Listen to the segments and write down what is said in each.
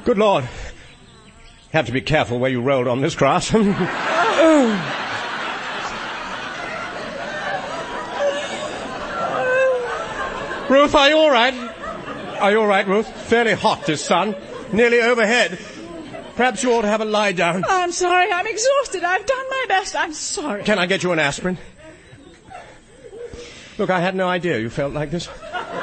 Good Lord. Have to be careful where you rolled on this grass. Ruth, are you all right? Are you all right, Ruth? Fairly hot, this sun. Nearly overhead. Perhaps you ought to have a lie down. I'm sorry. I'm exhausted. I've done my best. I'm sorry. Can I get you an aspirin? Look, I had no idea you felt like this.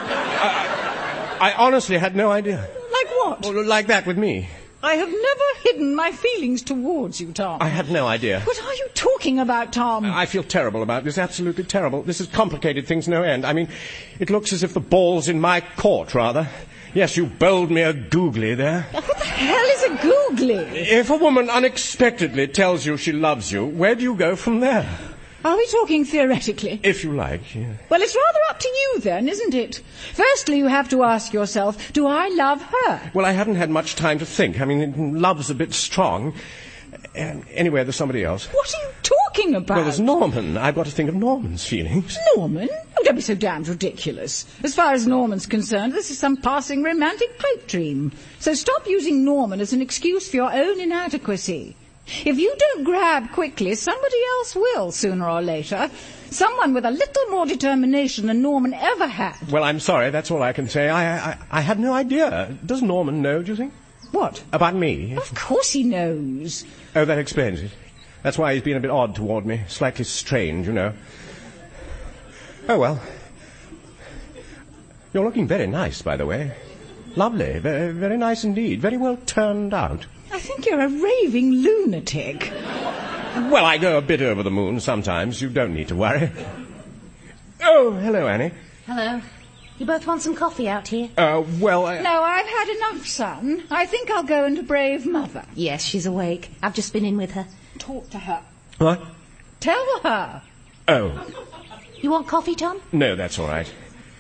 I honestly had no idea. Like what? Well, like that with me. I have never hidden my feelings towards you, Tom. I had no idea. What are you talking about, Tom? I feel terrible about this, absolutely terrible. This has complicated things no end. I mean, it looks as if the ball's in my court, rather. Yes, you bowled me a googly there. What the hell is a googly? If a woman unexpectedly tells you she loves you, where do you go from there? Are we talking theoretically? If you like, yeah. Well, it's rather up to you then, isn't it? Firstly, you have to ask yourself, do I love her? Well, I hadn't had much time to think. I mean, love's a bit strong. Anyway, there's somebody else. What are you talking about? Well, there's Norman. I've got to think of Norman's feelings. Norman? Oh, don't be so damned ridiculous. As far as Norman's concerned, this is some passing romantic pipe dream. So stop using Norman as an excuse for your own inadequacy. If you don't grab quickly, somebody else will, sooner or later. Someone with a little more determination than Norman ever had. Well, I'm sorry, that's all I can say. I had no idea. Does Norman know, do you think? What? About me? Of course he knows. Oh, that explains it. That's why he's been a bit odd toward me. Slightly strange, you know. Oh, well. You're looking very nice, by the way. Lovely. Very, very nice indeed. Very well turned out. I think you're a raving lunatic. Well, I go a bit over the moon sometimes. You don't need to worry. Oh, hello, Annie. Hello. You both want some coffee out here? No, I've had enough, son. I think I'll go and brave Mother. Yes, she's awake. I've just been in with her. Talk to her. What? Tell her. Oh. You want coffee, Tom? No, that's all right.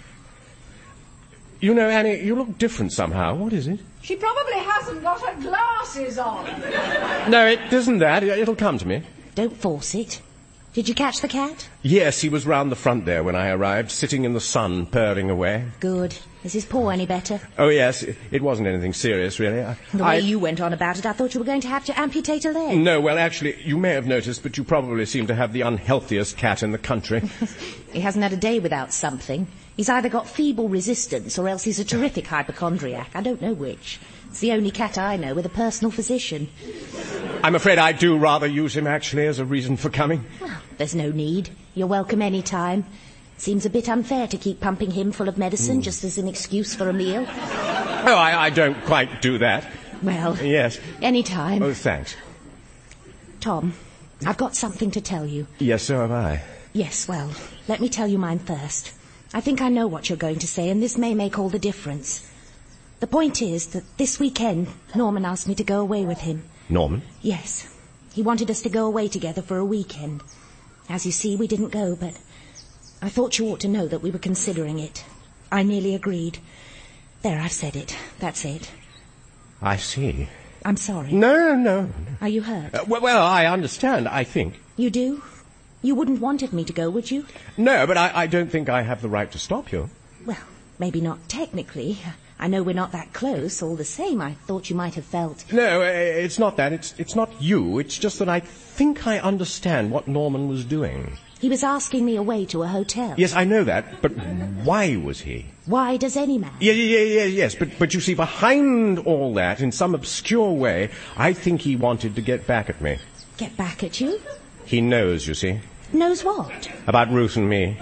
You know, Annie, you look different somehow. What is it? She probably hasn't got her glasses on. No, it isn't that. It'll come to me. Don't force it. Did you catch the cat? Yes, he was round the front there when I arrived, sitting in the sun, purring away. Good. Is his paw any better? Oh, yes. It wasn't anything serious, really. The way you went on about it, I thought you were going to have to amputate a leg. No, well, actually, you may have noticed, but you probably seem to have the unhealthiest cat in the country. He hasn't had a day without something. He's either got feeble resistance or else he's a terrific hypochondriac. I don't know which. It's the only cat I know with a personal physician. I'm afraid I do rather use him, actually, as a reason for coming. Well, there's no need. You're welcome any time. Seems a bit unfair to keep pumping him full of medicine just as an excuse for a meal. Oh, I don't quite do that. Well, yes. Any time. Oh, thanks. Tom, I've got something to tell you. Yes, so have I. Yes, well, let me tell you mine first. I think I know what you're going to say, and this may make all the difference. The point is that this weekend, Norman asked me to go away with him. Norman? Yes. He wanted us to go away together for a weekend. As you see, we didn't go, but I thought you ought to know that we were considering it. I nearly agreed. There, I've said it. That's it. I see. I'm sorry. No. Are you hurt? Well, I understand, I think. You do? You wouldn't wanted me to go, would you? No, but I don't think I have the right to stop you. Well, maybe not technically. I know we're not that close. All the same, I thought you might have felt... No, it's not that. It's not you. It's just that I think I understand what Norman was doing. He was asking me away to a hotel. Yes, I know that, but why was he? Why does any man? Yes, but you see, behind all that, in some obscure way, I think he wanted to get back at me. Get back at you? He knows, you see. Knows what? About Ruth and me.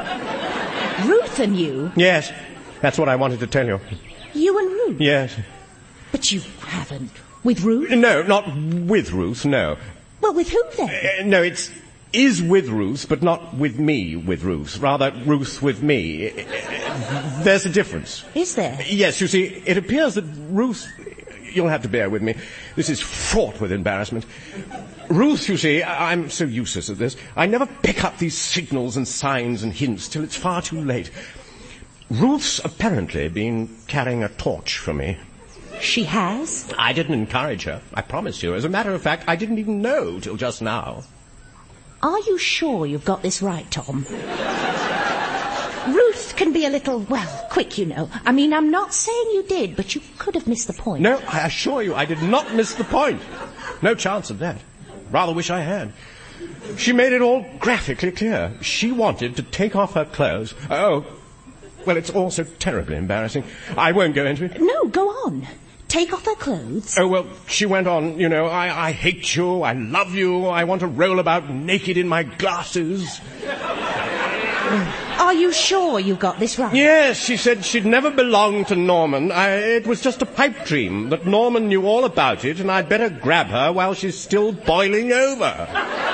Ruth and you? Yes, that's what I wanted to tell you. You and Ruth? Yes. But you haven't. With Ruth? No, not with Ruth, no. Well, with who then? No, it is with Ruth, but not with me with Ruth. Rather, Ruth with me. There's a difference. Is there? Yes, you see, it appears that Ruth... You'll have to bear with me. This is fraught with embarrassment. Ruth, you see, I'm so useless at this. I never pick up these signals and signs and hints till it's far too late. Ruth's apparently been carrying a torch for me. She has? I didn't encourage her, I promise you. As a matter of fact, I didn't even know till just now. Are you sure you've got this right, Tom? Ruth Life can be a little, well, quick, you know. I mean, I'm not saying you did, but you could have missed the point. No, I assure you, I did not miss the point. No chance of that. Rather wish I had. She made it all graphically clear. She wanted to take off her clothes. Oh, well, it's all so terribly embarrassing. I won't go into it. No, go on. Take off her clothes. Oh, well, she went on, you know, I hate you, I love you, I want to roll about naked in my glasses. Are you sure you got this right? Yes, she said she'd never belonged to Norman. It was just a pipe dream, that Norman knew all about it, and I'd better grab her while she's still boiling over.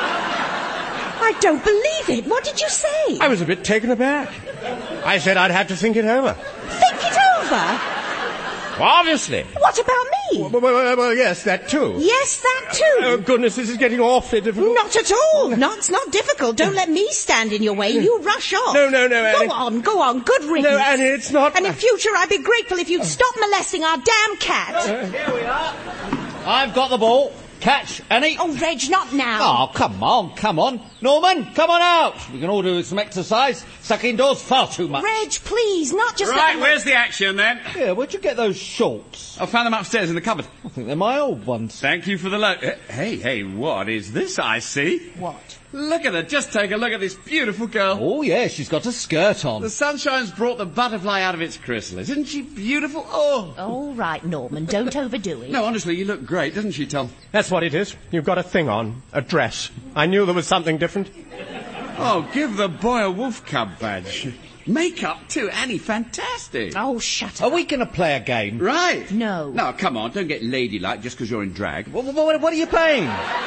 I don't believe it. What did you say? I was a bit taken aback. I said I'd have to think it over. Think it over? Well, obviously. What about me? Well, yes, that too. Yes, that too. Oh, goodness, this is getting awfully difficult. Not at all. No, it's not difficult. Don't let me stand in your way. You rush off. No, Annie. Go on. Good riddance. No, Annie, it's not... And in future, I'd be grateful if you'd stop molesting our damn cat. Here we are. I've got the ball. Catch, Annie. Oh, Reg, not now. Oh, come on. Norman, come on out. We can all do some exercise. Stuck indoors far too much. Reg, please, not just... Right, where's the action then? Yeah, where'd you get those shorts? I found them upstairs in the cupboard. I think they're my old ones. Thank you for the loan. Hey, what is this I see? What? Look at her. Just take a look at this beautiful girl. Oh, yeah, she's got a skirt on. The sunshine's brought the butterfly out of its chrysalis. Isn't she beautiful? Oh. All right, Norman, don't overdo it. No, honestly, you look great, doesn't she, Tom? That's what it is. You've got a thing on. A dress. I knew there was something different. Oh, give the boy a wolf cub badge. Makeup too, Annie, fantastic. Oh, shut Are up. we going to play a game? Right. No. No, come on, don't get ladylike just because you're in drag. What are you playing?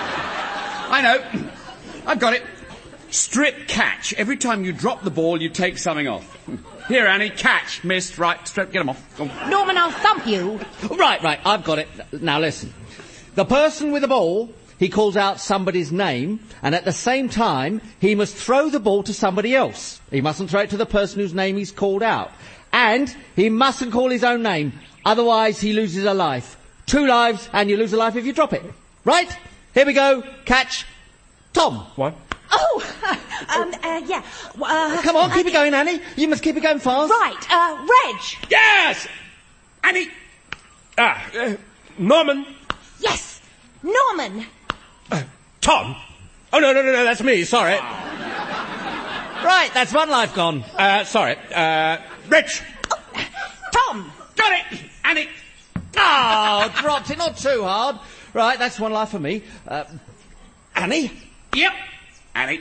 I know. I've got it. Strip catch. Every time you drop the ball, you take something off. Here, Annie, catch. Missed. Right, strip, get them off. Go on. Norman, I'll thump you. Right, I've got it. Now listen. The person with the ball, he calls out somebody's name, and at the same time, he must throw the ball to somebody else. He mustn't throw it to the person whose name he's called out. And he mustn't call his own name, otherwise he loses a life. 2 lives, and you lose a life if you drop it. Right? Here we go. Catch. Tom. What? Oh, yeah. Come on, keep it going, Annie. You must keep it going fast. Right, Reg. Yes! Annie! Norman. Yes, Norman. Tom. Oh, no, that's me. Sorry. Right, that's 1 life gone. Sorry. Rich. Tom. Got it! Annie! Oh, dropped it. Not too hard. Right, that's 1 life for me. Annie? Yep. Annie.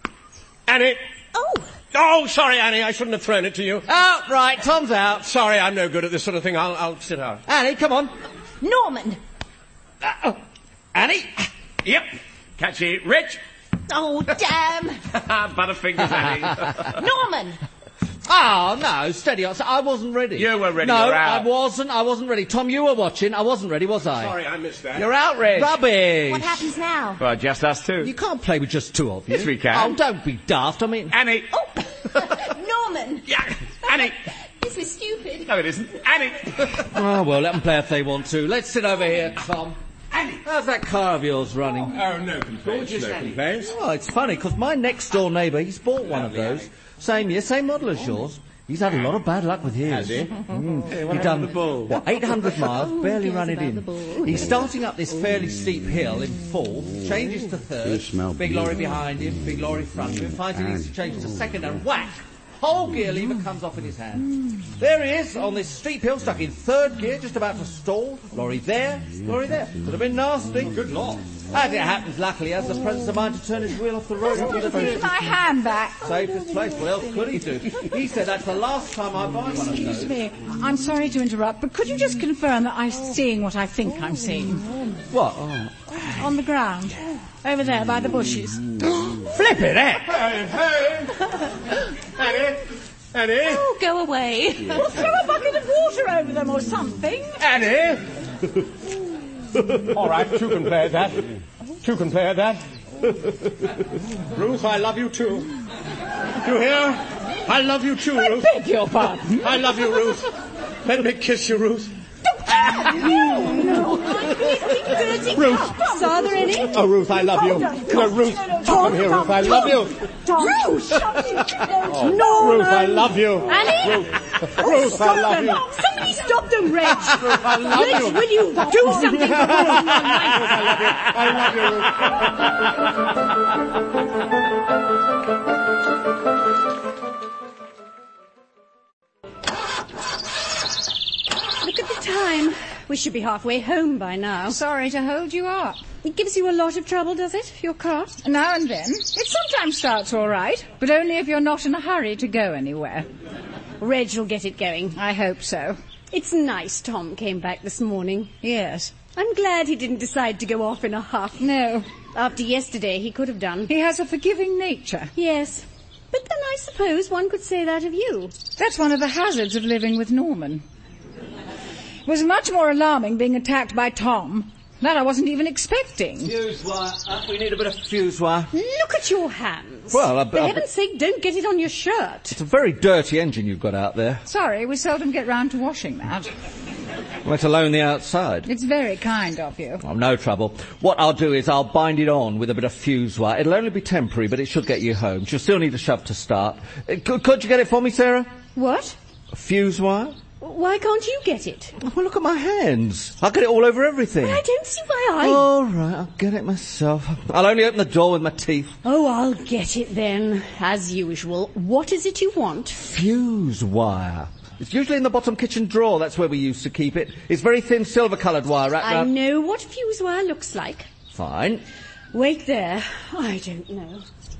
Oh, sorry, Annie. I shouldn't have thrown it to you. Out, right, Tom's out. Sorry, I'm no good at this sort of thing. I'll sit down. Annie, come on. Norman. Annie? Yep. Catch it. Rich. Oh, damn. Butterfingers, Annie. Norman. Oh, no, steady on. I wasn't ready. You were ready, No, you're out. I wasn't ready. Tom, you were watching. I wasn't ready, was I? Sorry, I missed that. You're out, Rich. Rubbish. What happens now? Well, just us two. You can't play with just 2 of you. Yes, we can. Oh, don't be daft. I mean... Annie. Oh, Norman. Yeah. Annie. This is stupid. No, it isn't. Annie. Oh, well, let them play if they want to. Let's sit over here, Tom. Annie. How's that car of yours running? Oh, no complaints. Gorgeous, No Annie. complaints. Oh, it's funny, because my next-door neighbour, he's bought one of those. Same year, same model as yours. He's had a lot of bad luck with his. Has he? He's done, 800 miles, barely run it in. He's starting up this fairly steep hill in 4th, changes to 3rd, big lorry behind him, big lorry front of him, finds he needs to change to 2nd, and whack! Whole gear lever comes off in his hand. There he is, on this steep hill, stuck in 3rd gear, just about to stall. Lorry there, lorry there. Could have been nasty. Good Lord. As it happens, luckily, has the presence of mind to turn his wheel off the road into the Give village. my hand back. Saved his place. What else could he do? He said that's the last time I buy one of Excuse those. me. I'm sorry to interrupt, but could you just confirm that I'm seeing what I think I'm seeing? What? On the ground. Over there, by the bushes. Flip it, eh? Annie. Oh, go away. Well, throw a bucket of water over them or something. Annie. All right, 2 can play at that. 2 can play at that. Ruth, I love you too. You hear? I love you too, Ruth. Beg your pardon. I love you, Ruth. Let me kiss you, Ruth. No. Ruth. Father, any? Oh, Ruth, I love you. No, Ruth. Tom, Come here, Ruth, I love you. Tom, Ruth! no, Ruth, I love you. Annie? Ruth, I love you. Somebody stop them, Reg. Ruth, I love Reg, you. will you do something for Ruth? I love you, Look at the time. We should be halfway home by now. Sorry to hold you up. It gives you a lot of trouble, does it, your cart? Now and then. It sometimes starts all right, but only if you're not in a hurry to go anywhere. Reg will get it going. I hope so. It's nice Tom came back this morning. Yes. I'm glad he didn't decide to go off in a huff. No. After yesterday, he could have done. He has a forgiving nature. Yes. But then I suppose one could say that of you. That's one of the hazards of living with Norman. It was much more alarming being attacked by Tom. That I wasn't even expecting. Fuse wire. We need a bit of fuse wire. Look at your hands. Well, for heaven's sake, don't get it on your shirt. It's a very dirty engine you've got out there, Sorry, we seldom get round to washing that. let alone the outside. It's very kind of you. Oh, no trouble. What I'll do is I'll bind it on with a bit of fuse wire. It'll only be temporary, but it should get you home. She'll still need a shove to start. Could you get it for me, Sarah? What? Fuse wire? Why can't you get it? Well, look at my hands. I'll get it all over everything. I don't see why All right, I'll get it myself. I'll only open the door with my teeth. Oh, I'll get it then, as usual. What is it you want? Fuse wire. It's usually in the bottom kitchen drawer. That's where we used to keep it. It's very thin silver-coloured wire wrapped I around... know what fuse wire looks like. Fine. Wait there. I don't know.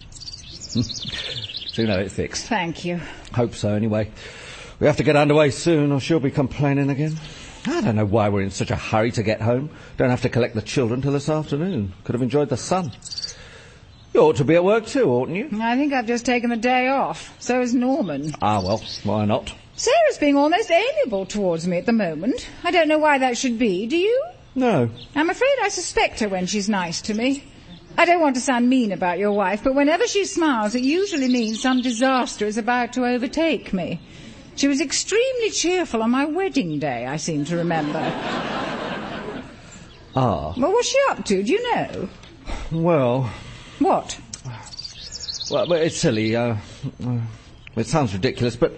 Soon have it fixed. Thank you. Hope so, anyway. We have to get underway soon, or she'll be complaining again. I don't know why we're in such a hurry to get home. Don't have to collect the children till this afternoon. Could have enjoyed the sun. You ought to be at work too, oughtn't you? I think I've just taken the day off. So is Norman. Ah, well, why not? Sarah's being almost amiable towards me at the moment. I don't know why that should be, do you? No. I'm afraid I suspect her when she's nice to me. I don't want to sound mean about your wife, but whenever she smiles, it usually means some disaster is about to overtake me. She was extremely cheerful on my wedding day, I seem to remember. Ah. Well, what's she up to, do you know? Well... What? Well, it's silly. It sounds ridiculous, but...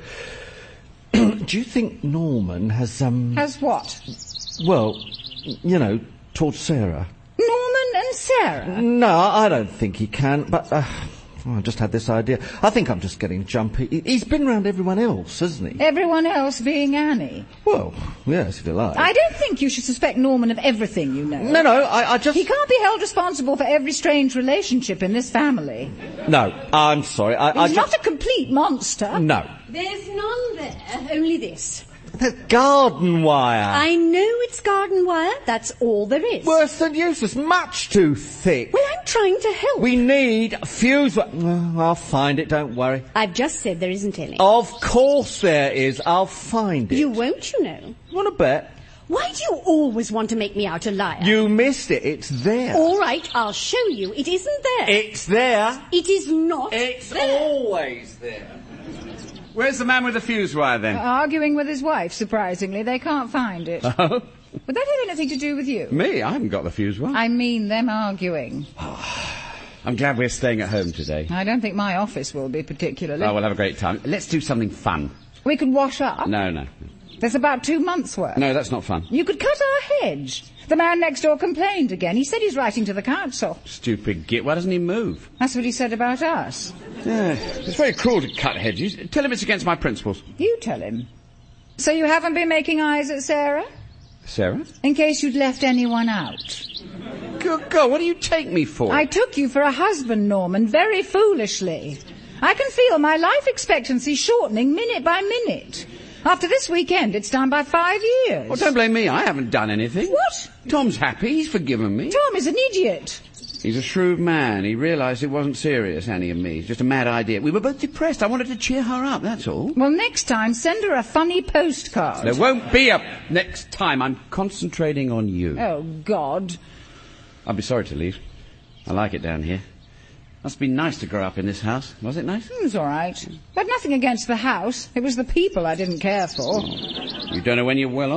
do you think Norman has, Has what? Well, you know, towards Sarah? Norman and Sarah? No, I don't think he can, but... I just had this idea. I think I'm just getting jumpy. He's been round everyone else, hasn't he? Everyone else being Annie? Well, yes, if you like. I don't think you should suspect Norman of everything, you know. No, I just... He can't be held responsible for every strange relationship in this family. No, I'm sorry. He's not a complete monster. No. There's none there, only this. The garden wire. I know it's garden wire, that's all there is. Worse than useless, much too thick. Well, I'm trying to help. We need fuse wire. Well, I'll find it, don't worry. I've just said there isn't any. Of course there is. I'll find it. You won't, you know. Want to bet? Why do you always want to make me out a liar? You missed it. It's there. All right, I'll show you. It isn't there. It's there. It is not It's there. always there. Where's the man with the fuse wire, then? Arguing with his wife, surprisingly. They can't find it. Oh? Would that have anything to do with you? Me? I haven't got the fuse wire. I mean them arguing. I'm glad we're staying at home today. I don't think my office will be particularly. Oh, we'll have a great time. Let's do something fun. We could wash up. No. There's about 2 months' work. No, that's not fun. You could cut our hedge. The man next door complained again. He said he's writing to the council. Stupid git. Why doesn't he move? That's what he said about us. Yeah, it's very cruel to cut hedges. Tell him it's against my principles. You tell him. So you haven't been making eyes at Sarah? Sarah? In case you'd left anyone out. Good God, what do you take me for? I took you for a husband, Norman, very foolishly. I can feel my life expectancy shortening minute by minute. After this weekend, it's down by 5 years. Well, don't blame me. I haven't done anything. What? Tom's happy. He's forgiven me. Tom is an idiot. He's a shrewd man. He realised it wasn't serious, Annie and me. It's just a mad idea. We were both depressed. I wanted to cheer her up, that's all. Well, next time, send her a funny postcard. There won't be a next time. I'm concentrating on you. Oh, God. I'll be sorry to leave. I like it down here. Must be nice to grow up in this house. Was it nice? It was all right. But nothing against the house. It was the people I didn't care for. You don't know when you're well off.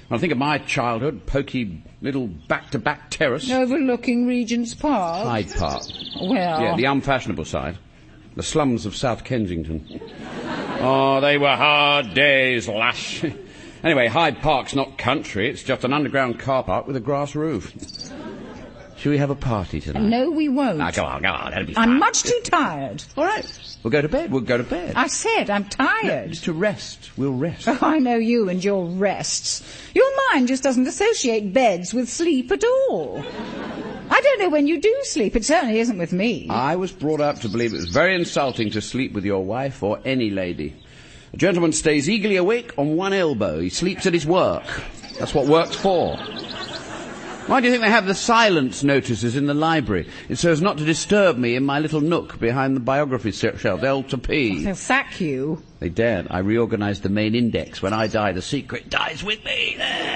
I think of my childhood, poky little back-to-back terrace. Overlooking Regent's Park? Hyde Park. Well... Yeah, the unfashionable side. The slums of South Kensington. Oh, they were hard days, lash. Anyway, Hyde Park's not country. It's just an underground car park with a grass roof. Shall we have a party tonight? No, we won't. Now, go on. That'll be fun. I'm much too tired. All right. We'll go to bed. I said I'm tired. No, just to rest. We'll rest. Oh, I know you and your rests. Your mind just doesn't associate beds with sleep at all. I don't know when you do sleep. It certainly isn't with me. I was brought up to believe it was very insulting to sleep with your wife or any lady. A gentleman stays eagerly awake on one elbow. He sleeps at his work. That's what work's for. Why do you think they have the silence notices in the library? It's so as not to disturb me in my little nook behind the biography shelf, L to P. They'll sack you. They daren't. I reorganised the main index. When I die, the secret dies with me.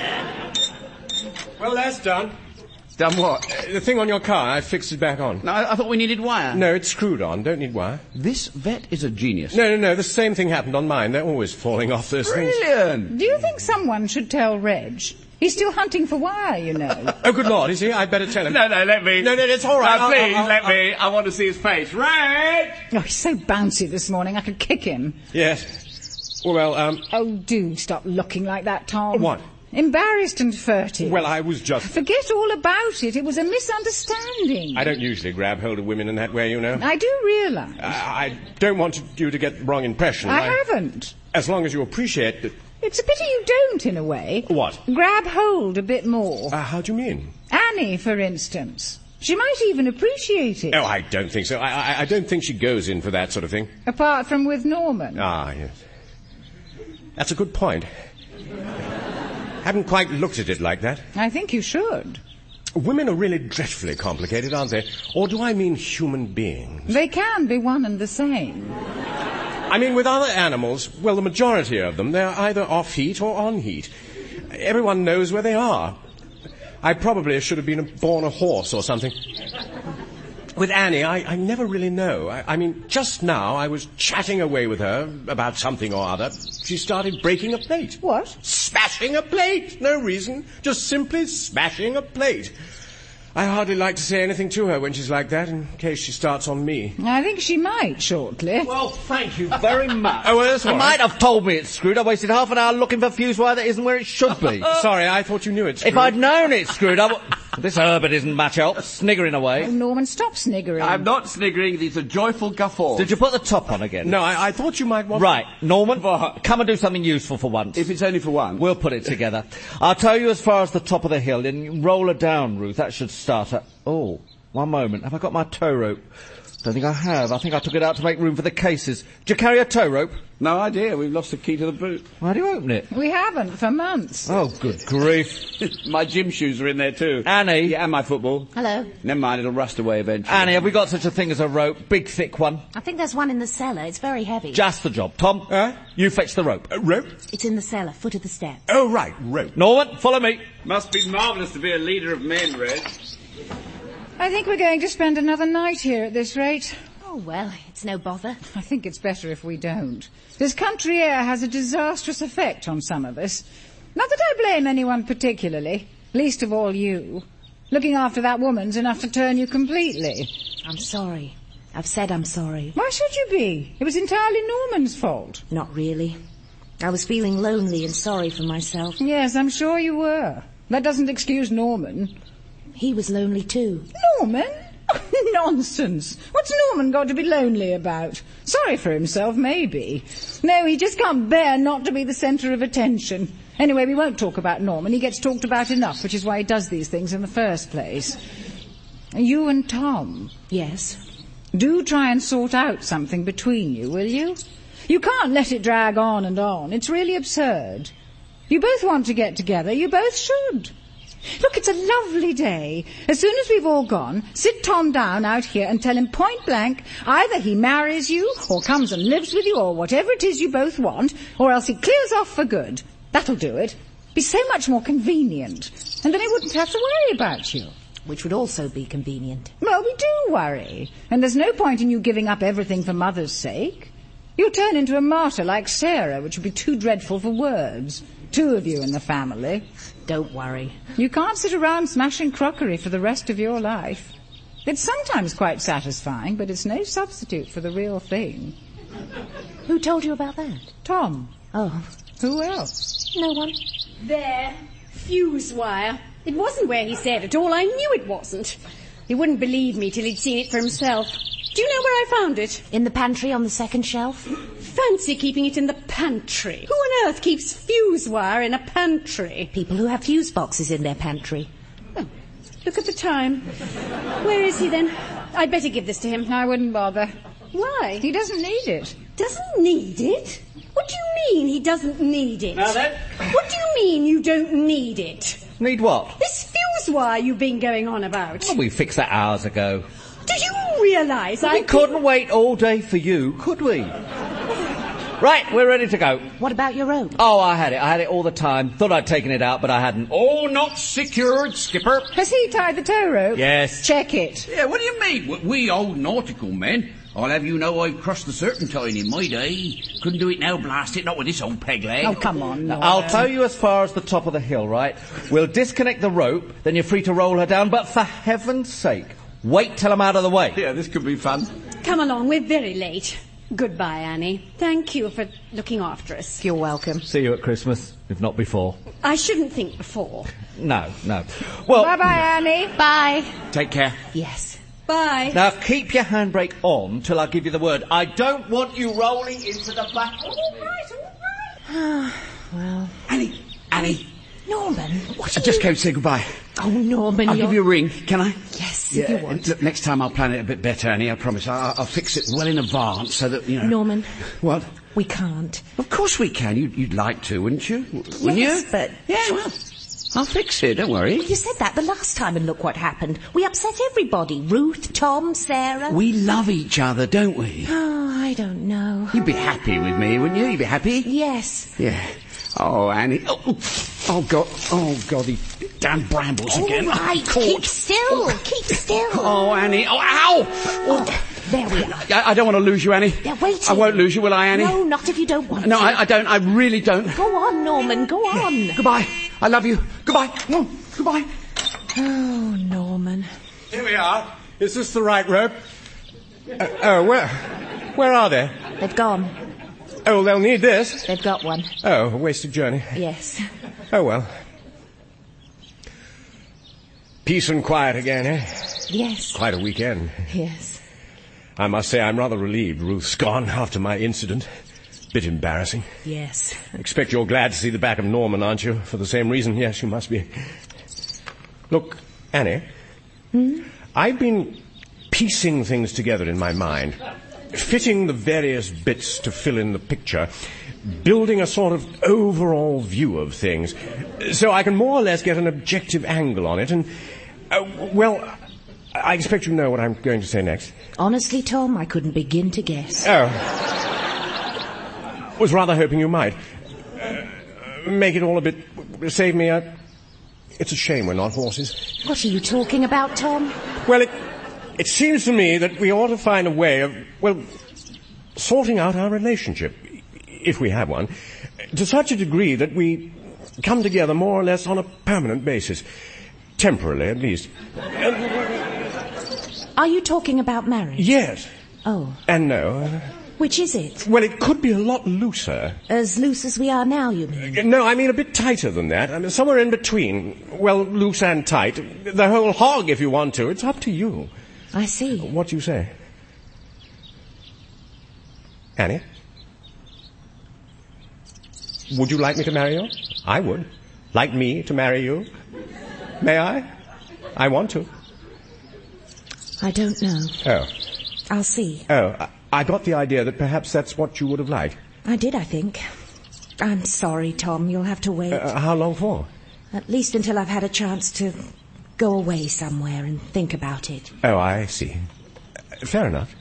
Well, that's done. Done what? The thing on your car, I fixed it back on. No, I thought we needed wire. No, it's screwed on. Don't need wire. This vet is a genius. No. The same thing happened on mine. They're always falling off those things. Brilliant! Do you think someone should tell Reg? He's still hunting for wire, you know. Oh, good Lord, is he? I'd better tell him. No, let me. No, it's all right. Please, let me. I want to see his face. Reg! Oh, he's so bouncy this morning, I could kick him. Yes. Well, Oh, do stop looking like that, Tom. What? Embarrassed and furtive. Well, I was just... Forget all about it. It was a misunderstanding. I don't usually grab hold of women in that way, you know. I do realise. I don't want you to get the wrong impression. I haven't. As long as you appreciate that... It's a pity you don't, in a way. What? Grab hold a bit more. How do you mean? Annie, for instance. She might even appreciate it. Oh, I don't think so. I don't think she goes in for that sort of thing. Apart from with Norman. Ah, yes. That's a good point. Haven't quite looked at it like that. I think you should. Women are really dreadfully complicated, aren't they? Or do I mean human beings? They can be one and the same. I mean, with other animals, well, the majority of them, they're either off heat or on heat. Everyone knows where they are. I probably should have been born a horse or something. With Annie, I never really know. I mean, just now I was chatting away with her about something or other. She started breaking a plate. What? Smashing a plate. No reason. Just simply smashing a plate. I hardly like to say anything to her when she's like that, in case she starts on me. I think she might shortly. Well, thank you very much. Oh, well, that's all You right. might have told me it's screwed. I wasted half an hour looking for fuse wire that isn't where it should be. Sorry, I thought you knew it. If I'd known it's screwed, This Herbert isn't much help, sniggering away. Oh, Norman, stop sniggering. I'm not sniggering. These are joyful guffaws. Did you put the top on again? No, I thought you might want... Right, Norman, come and do something useful for once. If it's only for one. We'll put it together. I'll tow you as far as the top of the hill, and you roll her down, Ruth. That should start her. Oh, one moment. Have I got my tow rope? Don't think I have. I think I took it out to make room for the cases. Do you carry a tow rope? No idea. We've lost the key to the boot. How do you open it? We haven't for months. Oh, good grief. My gym shoes are in there too. Annie. Yeah, and my football. Hello. Never mind, it'll rust away eventually. Annie, have we got such a thing as a rope? Big, thick one? I think there's one in the cellar. It's very heavy. Just the job. Tom, you fetch the rope. Rope? It's in the cellar, foot of the steps. Oh, right, rope. Norman, follow me. Must be marvellous to be a leader of men, Red. I think we're going to spend another night here at this rate. Oh, well, it's no bother. I think it's better if we don't. This country air has a disastrous effect on some of us. Not that I blame anyone particularly, least of all you. Looking after that woman's enough to turn you completely. I'm sorry. I've said I'm sorry. Why should you be? It was entirely Norman's fault. Not really. I was feeling lonely and sorry for myself. Yes, I'm sure you were. That doesn't excuse Norman. He was lonely too. Norman? Nonsense. What's Norman got to be lonely about? Sorry for himself, maybe. No, he just can't bear not to be the centre of attention. Anyway, we won't talk about Norman. He gets talked about enough, which is why he does these things in the first place. You and Tom. Yes. Do try and sort out something between you, will you? You can't let it drag on and on. It's really absurd. You both want to get together. You both should. Look, it's a lovely day. As soon as we've all gone, sit Tom down out here and tell him point blank either he marries you or comes and lives with you or whatever it is you both want, or else he clears off for good. That'll do it. Be so much more convenient. And then he wouldn't have to worry about you. Which would also be convenient. Well, we do worry. And there's no point in you giving up everything for Mother's sake. You'll turn into a martyr like Sarah, which would be too dreadful for words. 2 of you in the family. Don't worry. You can't sit around smashing crockery for the rest of your life. It's sometimes quite satisfying, but it's no substitute for the real thing. Who told you about that? Tom. Oh. Who else? No one. There. Fuse wire. It wasn't where he said it all. I knew it wasn't. He wouldn't believe me till he'd seen it for himself. Do you know where I found it? In the pantry on the second shelf? Fancy keeping it in the pantry. Who on earth keeps fuse wire in a pantry? People who have fuse boxes in their pantry. Oh, look at the time. Where is he then? I'd better give this to him. I wouldn't bother. Why? He doesn't need it. Doesn't need it? What do you mean he doesn't need it? Now then. What do you mean you don't need it? Need what? This fuse wire you've been going on about. Well, we fixed that hours ago. Do you realise We couldn't wait all day for you, could we? Right, we're ready to go. What about your rope? Oh, I had it all the time. Thought I'd taken it out, but I hadn't. Oh, not secured, skipper. Has he tied the tow rope? Yes. Check it. Yeah, what do you mean? We old nautical men. I'll have you know I've crossed the serpentine in my day. Couldn't do it now, blast it, not with this old peg leg. Oh, come on, Norman. I'll tow you as far as the top of the hill, right? We'll disconnect the rope, then you're free to roll her down, but for heaven's sake, wait till I'm out of the way. Yeah, this could be fun. Come along, we're very late. Goodbye, Annie. Thank you for looking after us. You're welcome. See you at Christmas, if not before. I shouldn't think before. No. Well, Bye-bye, Annie. Bye. Take care. Yes. Bye. now keep your handbrake on till I give you the word. I don't want you rolling into the back. Well. Annie. Norman, what I just came to say goodbye. Oh, Norman, I'll give you a ring, can I? Yes, if you want. Look, next time I'll plan it a bit better, Annie, I promise. I'll fix it well in advance so that, you know... Norman. What? We can't. Of course we can. You'd like to, wouldn't you? Wouldn't Yes, you? but... Yeah, well, I'll fix it, don't worry. You said that the last time and look what happened. We upset everybody. Ruth, Tom, Sarah. We love each other, don't we? Oh, I don't know. You'd be happy with me, wouldn't you? You'd be happy? Yes. Yeah. Oh, Annie. Oh, God. Oh, God, these damn brambles again. All right, Caught. keep still. Keep still. Oh, Annie. Oh, ow! Oh, there we are. I don't want to lose you, Annie. They're waiting. I won't lose you, will I, Annie? No, not if you don't want No, to. I don't. I really don't. Go on, Norman, go on. Goodbye. I love you. Goodbye. Goodbye. Oh, Norman. Here we are. Is this the right rope? Where are they? They've gone. Oh, they'll need this. They've got one. Oh, a wasted journey. Yes. Oh, well. Peace and quiet again, eh? Yes. Quite a weekend. Yes. I must say I'm rather relieved Ruth's gone after my incident. Bit embarrassing. Yes. Expect you're glad to see the back of Norman, aren't you? For the same reason, yes, you must be. Look, Annie. I've been piecing things together in my mind, fitting the various bits to fill in the picture, building a sort of overall view of things, so I can more or less get an objective angle on it, and, well, I expect you know what I'm going to say next. Honestly, Tom, I couldn't begin to guess. Oh. Was rather hoping you might. Make it all a bit... Save me a... It's a shame we're not horses. What are you talking about, Tom? Well, it seems to me that we ought to find a way of, well, sorting out our relationship, if we have one, to such a degree that we come together more or less on a permanent basis. Temporarily, at least. Are you talking about marriage? Yes. Oh. And no. Which is it? Well, it could be a lot looser. As loose as we are now, you mean? No, I mean a bit tighter than that. I mean, somewhere in between. Well, loose and tight. The whole hog, if you want to. It's up to you. I see. What do you say? Annie? Would you like me to marry you? I would. Like me to marry you? May I? I want to. I don't know. Oh. I'll see. Oh, I got the idea that perhaps that's what you would have liked. I did, I think. I'm sorry, Tom. You'll have to wait. How long for? At least until I've had a chance to go away somewhere and think about it. Oh, I see. Fair enough.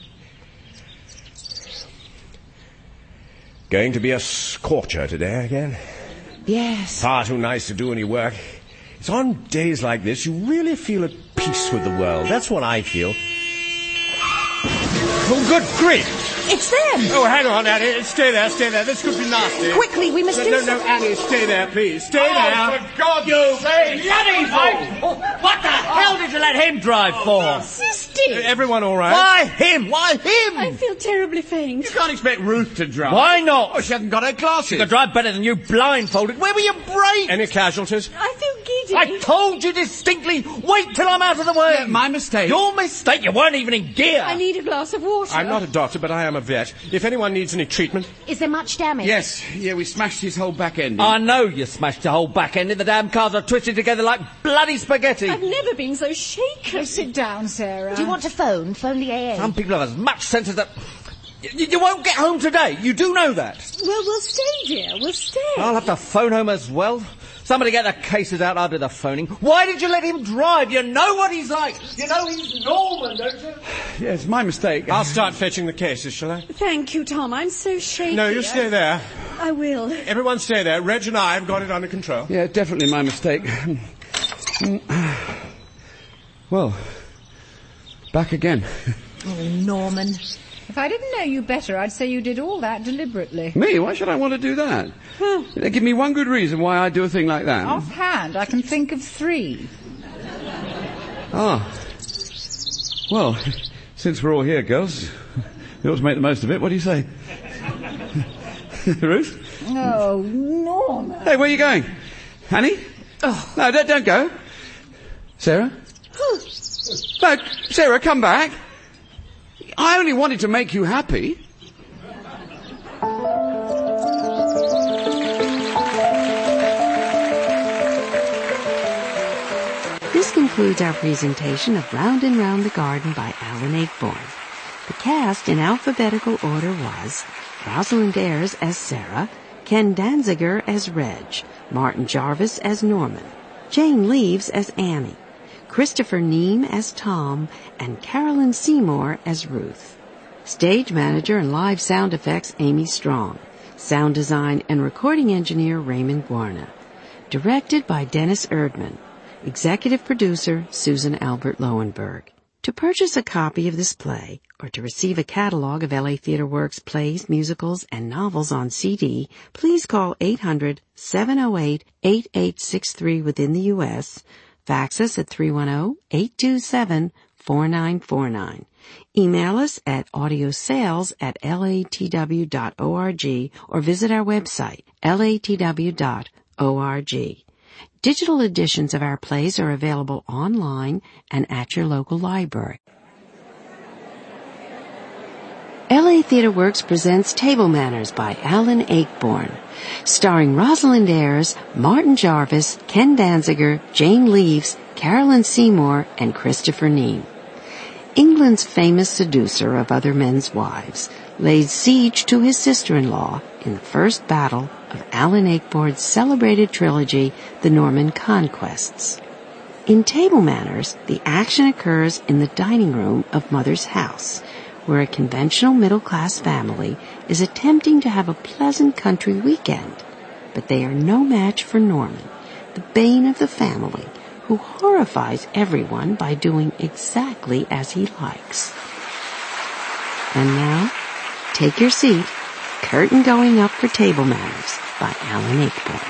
Going to be a scorcher today again? Yes. Far too nice to do any work. It's on days like this you really feel at peace with the world. That's what I feel. Oh, good grief! It's them! Oh, hang on, Annie. Stay there. This could be nasty. Quickly, we must do No, Annie, stay there, please. Stay there. For God's sake! Bloody fool! What the hell did you let him drive for? Steve! Everyone all right? Why him? Why him? I feel terribly faint. You can't expect Ruth to drive. Why not? Oh, she hasn't got her glasses. She could drive better than you blindfolded. Where were your brakes? Any casualties? I feel giddy. I told you distinctly, wait till I'm out of the way. Yeah, my mistake. Your mistake, you weren't even in gear. I need a glass of water. I'm not a doctor, but I am a vet. If anyone needs any treatment... Is there much damage? Yes, we smashed his whole back end in. I know you smashed the whole back end and the damn cars are twisted together like bloody spaghetti. I've never been so shaken. Oh, sit down, Sarah. Do you want to phone? Phone the AA. Some people have as much sense as that... You won't get home today. You do know that. Well, we'll stay, dear. We'll stay. I'll have to phone home as well. Somebody get the cases out. I'll do the phoning. Why did you let him drive? You know what he's like. You know he's Norman, don't you? Yes, my mistake. I'll start fetching the cases, shall I? Thank you, Tom. I'm so shaky. No, you stay there. I will. Everyone stay there. Reg and I have got it under control. Yeah, definitely my mistake. Well, back again. Oh, Norman. If I didn't know you better, I'd say you did all that deliberately. Me? Why should I want to do that? Give me one good reason why I do a thing like that. Offhand, I can think of 3. Ah. Well, since we're all here, girls, we ought to make the most of it. What do you say? Ruth? Oh, Norman. Hey, where are you going? Annie? Oh. No, don't go. Sarah? No, Sarah, come back. I only wanted to make you happy. This concludes our presentation of Round and Round the Garden by Alan Ayckbourn. The cast in alphabetical order was Rosalind Ayres as Sarah, Ken Danziger as Reg, Martin Jarvis as Norman, Jane Leaves as Annie, Christopher Neame as Tom, and Carolyn Seymour as Ruth. Stage manager and live sound effects Amy Strong. Sound design and recording engineer Raymond Guarna. Directed by Dennis Erdman. Executive producer Susan Albert Lowenberg. To purchase a copy of this play or to receive a catalog of LA Theatre Works plays, musicals, and novels on CD, please call 800-708-8863 within the U.S., fax us at 310-827-4949. Email us at audiosales@latw.org or visit our website, latw.org. Digital editions of our plays are available online and at your local library. LA Theatre Works presents Table Manners by Alan Ayckbourn, starring Rosalind Ayres, Martin Jarvis, Ken Danziger, Jane Leaves, Carolyn Seymour, and Christopher Neame. England's famous seducer of other men's wives laid siege to his sister-in-law in the first battle of Alan Ayckbourn's celebrated trilogy, The Norman Conquests. In Table Manners, the action occurs in the dining room of Mother's house, where a conventional middle-class family is attempting to have a pleasant country weekend, but they are no match for Norman, the bane of the family, who horrifies everyone by doing exactly as he likes. And now, take your seat. Curtain going up for Table Manners by Alan Ayckbourn.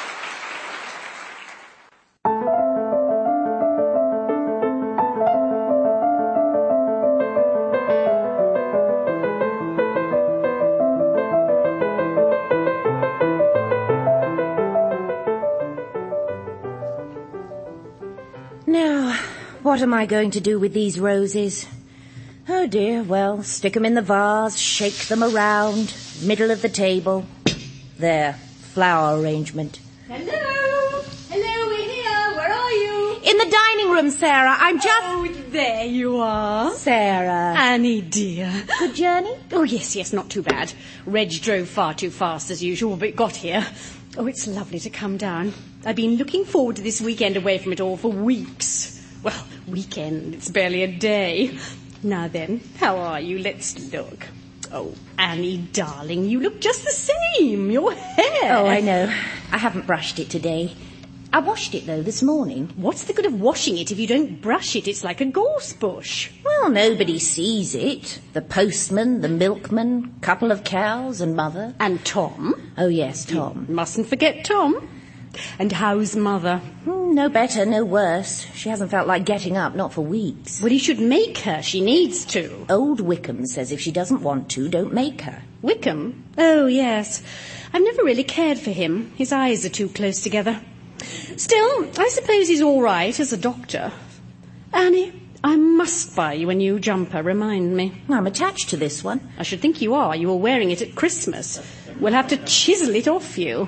Now, what am I going to do with these roses? Oh dear, well, stick 'em in the vase, shake them around, middle of the table. There, flower arrangement. Hello? Hello, we're here. Where are you? In the dining room, Sarah. I'm just... Oh, there you are. Sarah. Annie, dear. Good journey? Oh, yes, not too bad. Reg drove far too fast as usual, but got here. Oh, it's lovely to come down. I've been looking forward to this weekend away from it all for weeks. Well, weekend, it's barely a day. Now then, how are you? Let's look. Oh, Annie, darling, you look just the same. Your hair. Oh, I know. I haven't brushed it today. I washed it, though, this morning. What's the good of washing it if you don't brush it? It's like a gorse bush. Well, nobody sees it. The postman, the milkman, couple of cows and Mother. And Tom. Oh, yes, Tom. You mustn't forget Tom. And how's Mother? No better, no worse. She hasn't felt like getting up, not for weeks. Well, you should make her. She needs to. Old Wickham says if she doesn't want to, don't make her. Wickham? Oh, yes. I've never really cared for him. His eyes are too close together. Still, I suppose he's all right as a doctor. Annie, I must buy you a new jumper, remind me. I'm attached to this one. I should think you are. You were wearing it at Christmas. We'll have to chisel it off you.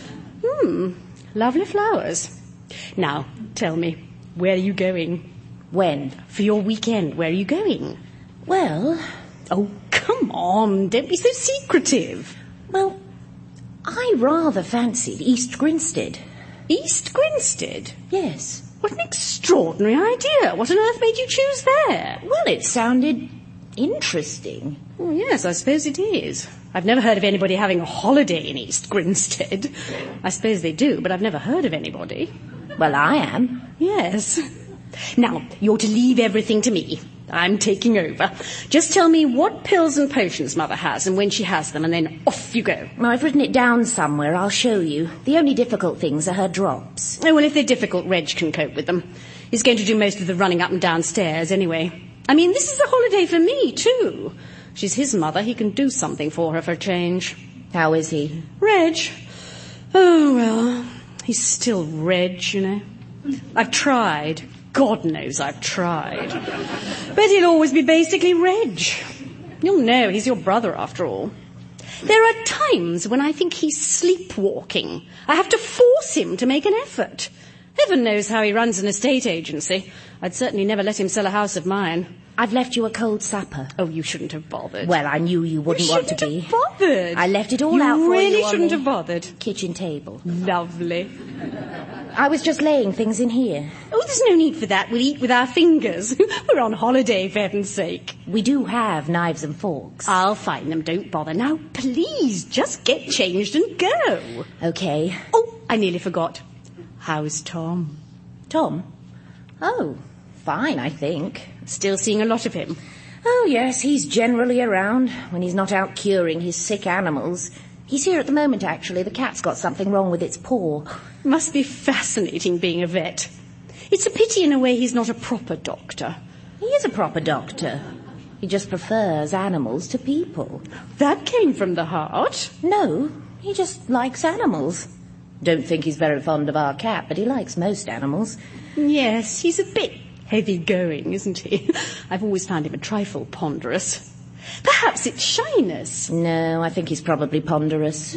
Lovely flowers. Now, tell me, where are you going? When? For your weekend, where are you going? Well... Oh, come on, don't be so secretive. Well, I rather fancied East Grinstead. East Grinstead? Yes. What an extraordinary idea. What on earth made you choose there? Well, it sounded interesting. Oh, yes, I suppose it is. I've never heard of anybody having a holiday in East Grinstead. I suppose they do, but I've never heard of anybody. Well, I am. Yes. Now, you're to leave everything to me. I'm taking over. Just tell me what pills and potions Mother has and when she has them, and then off you go. Well, I've written it down somewhere. I'll show you. The only difficult things are her drops. Oh, well, if they're difficult, Reg can cope with them. He's going to do most of the running up and down stairs anyway. I mean, this is a holiday for me, too. She's his mother. He can do something for her for a change. How is he? Reg? Oh, well, he's still Reg, you know. I've tried. God knows I've tried. But he'll always be basically Reg. You'll know he's your brother after all. There are times when I think he's sleepwalking. I have to force him to make an effort. Heaven knows how he runs an estate agency. I'd certainly never let him sell a house of mine. I've left you a cold supper. Oh, you shouldn't have bothered. Well, I knew you wouldn't want to be. You shouldn't have bothered. I left it all out for you. You really on shouldn't the have bothered. Kitchen table. Lovely. I was just laying things in here. Oh, there's no need for that. We'll eat with our fingers. We're on holiday, for heaven's sake. We do have knives and forks. I'll find them, don't bother. Now, please, just get changed and go. Okay. Oh, I nearly forgot. How's Tom? Tom? Oh, fine, I think. Still seeing a lot of him? Oh, yes, he's generally around when he's not out curing his sick animals. He's here at the moment, actually. The cat's got something wrong with its paw. Must be fascinating being a vet. It's a pity in a way he's not a proper doctor. He is a proper doctor. He just prefers animals to people. That came from the heart. No, he just likes animals. Don't think he's very fond of our cat, but he likes most animals. Yes, he's a bit heavy-going, isn't he? I've always found him a trifle ponderous. Perhaps it's shyness. No, I think he's probably ponderous.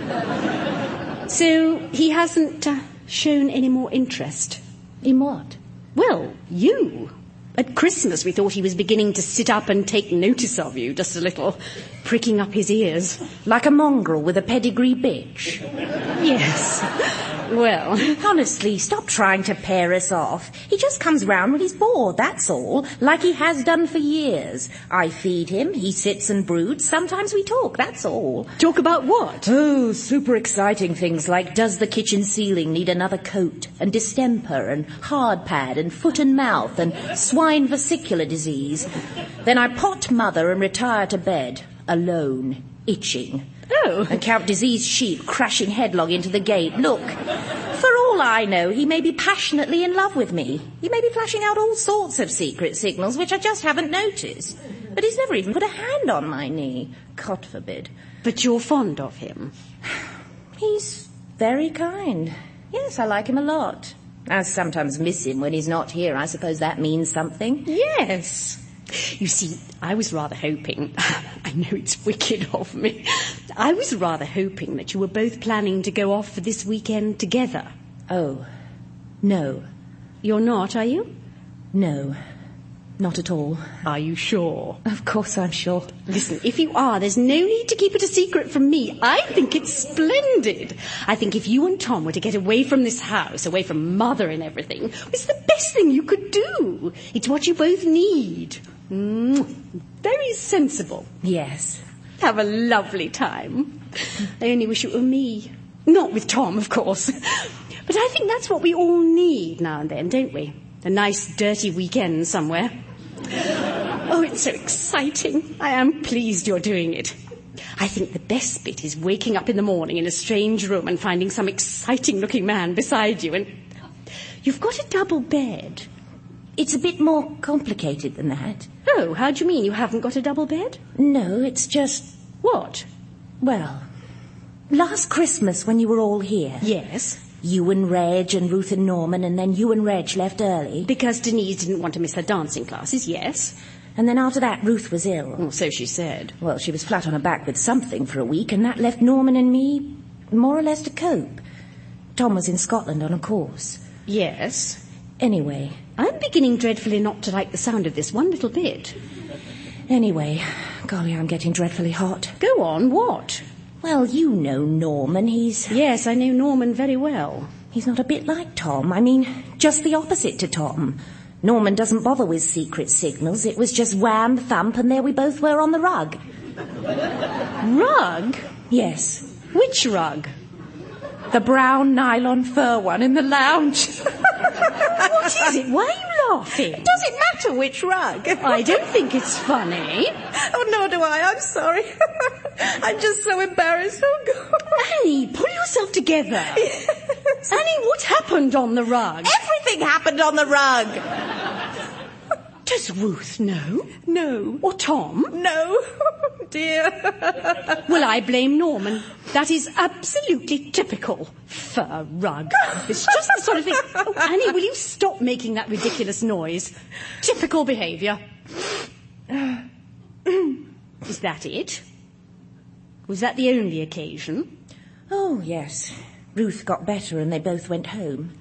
So he hasn't shown any more interest? In what? Well, you. At Christmas we thought he was beginning to sit up and take notice of you, just a little, pricking up his ears. Like a mongrel with a pedigree bitch. Yes. Well... Honestly, stop trying to pair us off. He just comes round when he's bored, that's all. Like he has done for years. I feed him, he sits and broods. Sometimes we talk, that's all. Talk about what? Oh, super exciting things like does the kitchen ceiling need another coat? And distemper and hard pad and foot and mouth and swine vesicular disease. Then I pot Mother and retire to bed. Alone. Itching. Oh. And count diseased sheep crashing headlong into the gate. Look, for all I know, he may be passionately in love with me. He may be flashing out all sorts of secret signals which I just haven't noticed. But he's never even put a hand on my knee. God forbid. But you're fond of him? He's very kind. Yes, I like him a lot. I sometimes miss him when he's not here. I suppose that means something. Yes. You see, I was rather hoping... I know it's wicked of me. I was rather hoping that you were both planning to go off for this weekend together. Oh, no. You're not, are you? No, not at all. Are you sure? Of course I'm sure. Listen, if you are, there's no need to keep it a secret from me. I think it's splendid. I think if you and Tom were to get away from this house, away from Mother and everything, it's the best thing you could do. It's what you both need. Very sensible. Yes. Have a lovely time. I only wish it were me. Not with Tom, of course. But I think that's what we all need now and then, don't we? A nice, dirty weekend somewhere. Oh, it's so exciting. I am pleased you're doing it. I think the best bit is waking up in the morning in a strange room and finding some exciting-looking man beside you and... You've got a double bed. It's a bit more complicated than that. Oh, how do you mean you haven't got a double bed? No, it's just... What? Well, last Christmas when you were all here... Yes? You and Reg and Ruth and Norman, and then you and Reg left early. Because Denise didn't want to miss her dancing classes, yes. And then after that, Ruth was ill. Well, so she said. Well, she was flat on her back with something for a week, and that left Norman and me more or less to cope. Tom was in Scotland on a course. Yes. Anyway. I'm beginning dreadfully not to like the sound of this one little bit. Anyway, golly, I'm getting dreadfully hot. Go on, what? Well, you know Norman, Yes, I know Norman very well. He's not a bit like Tom. I mean, just the opposite to Tom. Norman doesn't bother with secret signals. It was just wham, thump, and there we both were on the rug. Rug? Yes. Which rug? The brown nylon fur one in the lounge. What is it? Why are you laughing? Does it matter which rug? I don't think it's funny. Oh, nor do I. I'm sorry. I'm just so embarrassed. Oh, God. Annie, pull yourself together. Yes. Annie, what happened on the rug? Everything happened on the rug. Does Ruth know? No. Or Tom? No. Dear. Well, I blame Norman. That is absolutely typical. Fur rug. It's just the sort of thing... Oh, Annie, will you stop making that ridiculous noise? Typical behaviour. Is that it? Was that the only occasion? Oh, yes. Ruth got better and they both went home.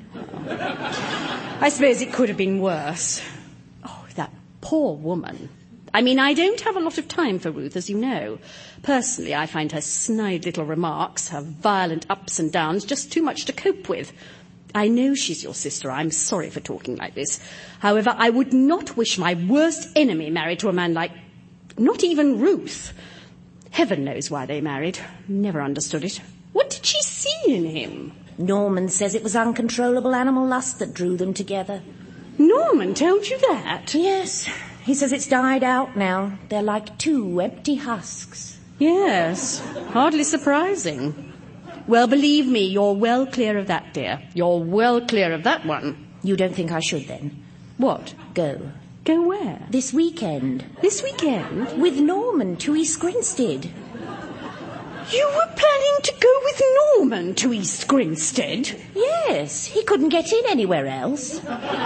I suppose it could have been worse. Oh, that poor woman. I mean, I don't have a lot of time for Ruth, as you know. Personally, I find her snide little remarks, her violent ups and downs, just too much to cope with. I know she's your sister. I'm sorry for talking like this. However, I would not wish my worst enemy married to a man like... not even Ruth. Heaven knows why they married. Never understood it. What did she see in him? Norman says it was uncontrollable animal lust that drew them together. Norman told you that? Yes. He says it's died out now. They're like two empty husks. Yes. Hardly surprising. Well, believe me, you're well clear of that, dear. You're well clear of that one. You don't think I should, then? What? Go. Go where? This weekend. This weekend? With Norman to East Grinstead. You were planning to go with Norman to East Grinstead? Yes. He couldn't get in anywhere else.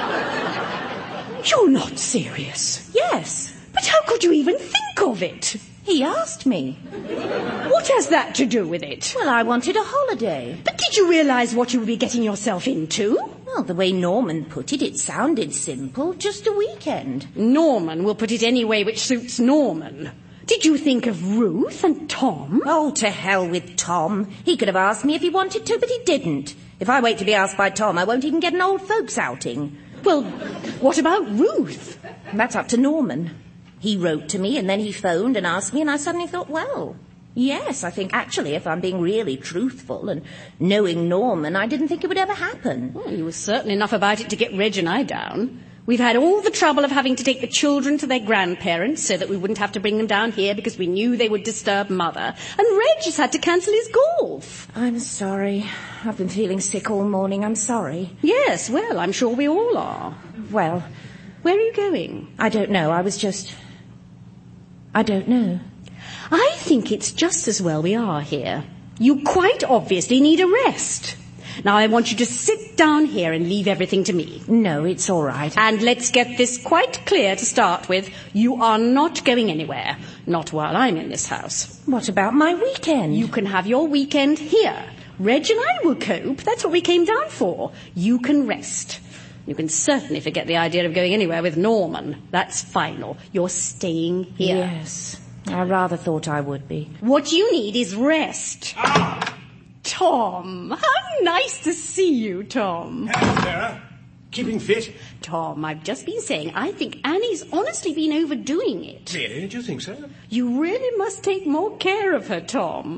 You're not serious. Yes. But how could you even think of it? He asked me. What has that to do with it? Well, I wanted a holiday. But did you realise what you would be getting yourself into? Well, the way Norman put it, it sounded simple. Just a weekend. Norman will put it any way which suits Norman. Did you think of Ruth and Tom? Oh, to hell with Tom. He could have asked me if he wanted to, but he didn't. If I wait to be asked by Tom, I won't even get an old folks outing. Well, what about Ruth? That's up to Norman. He wrote to me and then he phoned and asked me and I suddenly thought, well, yes, I think actually if I'm being really truthful and knowing Norman, I didn't think it would ever happen. Well, he was certain enough about it to get Reg and I down. We've had all the trouble of having to take the children to their grandparents so that we wouldn't have to bring them down here because we knew they would disturb Mother. And Reg has had to cancel his golf. I'm sorry. I've been feeling sick all morning. I'm sorry. Yes, well, I'm sure we all are. Well... Where are you going? I don't know. I don't know. I think it's just as well we are here. You quite obviously need a rest. Now I want you to sit down here and leave everything to me. No, it's all right. And let's get this quite clear to start with. You are not going anywhere. Not while I'm in this house. What about my weekend? You can have your weekend here. Reg and I will cope. That's what we came down for. You can rest. You can certainly forget the idea of going anywhere with Norman. That's final. You're staying here. Yes. I rather thought I would be. What you need is rest. Tom, how nice to see you, Tom. Hello, Sarah. Keeping fit? Tom, I've just been saying, I think Annie's honestly been overdoing it. Really? Do you think so? You really must take more care of her, Tom.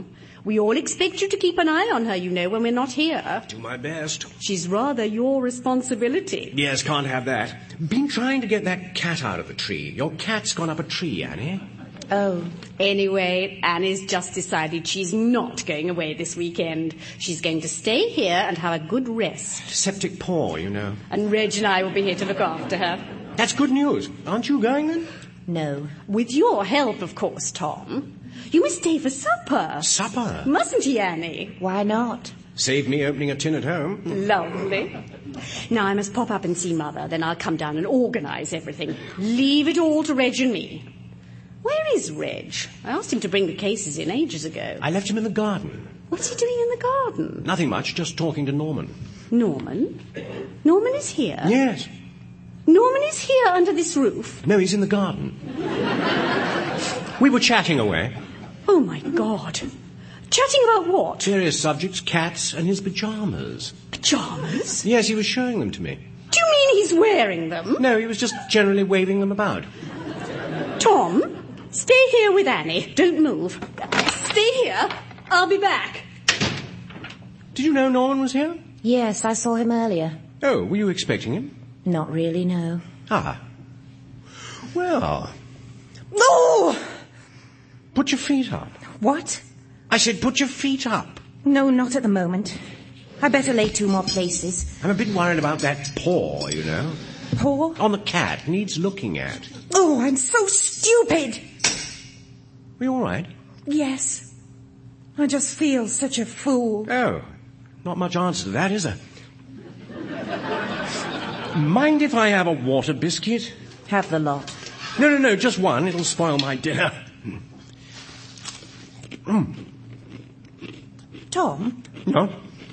We all expect you to keep an eye on her, you know, when we're not here. Do my best. She's rather your responsibility. Yes, can't have that. Been trying to get that cat out of the tree. Your cat's gone up a tree, Annie. Oh. Anyway, Annie's just decided she's not going away this weekend. She's going to stay here and have a good rest. Septic paw, you know. And Reg and I will be here to look after her. That's good news. Aren't you going then? No. With your help, of course, Tom. You must stay for supper. Supper? Mustn't he, Annie? Why not? Save me opening a tin at home. Lovely. Now I must pop up and see Mother, then I'll come down and organise everything. Leave it all to Reg and me. Where is Reg? I asked him to bring the cases in ages ago. I left him in the garden. What's he doing in the garden? Nothing much, just talking to Norman. Norman? Norman is here? Yes. Norman is here under this roof? No, he's in the garden. We were chatting away. Oh, my God. Chatting about what? Various subjects, cats, and his pyjamas. Pyjamas? Yes, he was showing them to me. Do you mean he's wearing them? No, he was just generally waving them about. Tom, stay here with Annie. Don't move. Stay here. I'll be back. Did you know Norman was here? Yes, I saw him earlier. Oh, were you expecting him? Not really, no. Ah. Well... No! Put your feet up. What? I said put your feet up. No, not at the moment. I better lay 2 more places. I'm a bit worried about that paw, you know. Paw? On the cat. Needs looking at. Oh, I'm so stupid! Are you all right? Yes. I just feel such a fool. Oh, not much answer to that, is there? Mind if I have a water biscuit? Have the lot. No, just one. It'll spoil my dinner. Tom? No?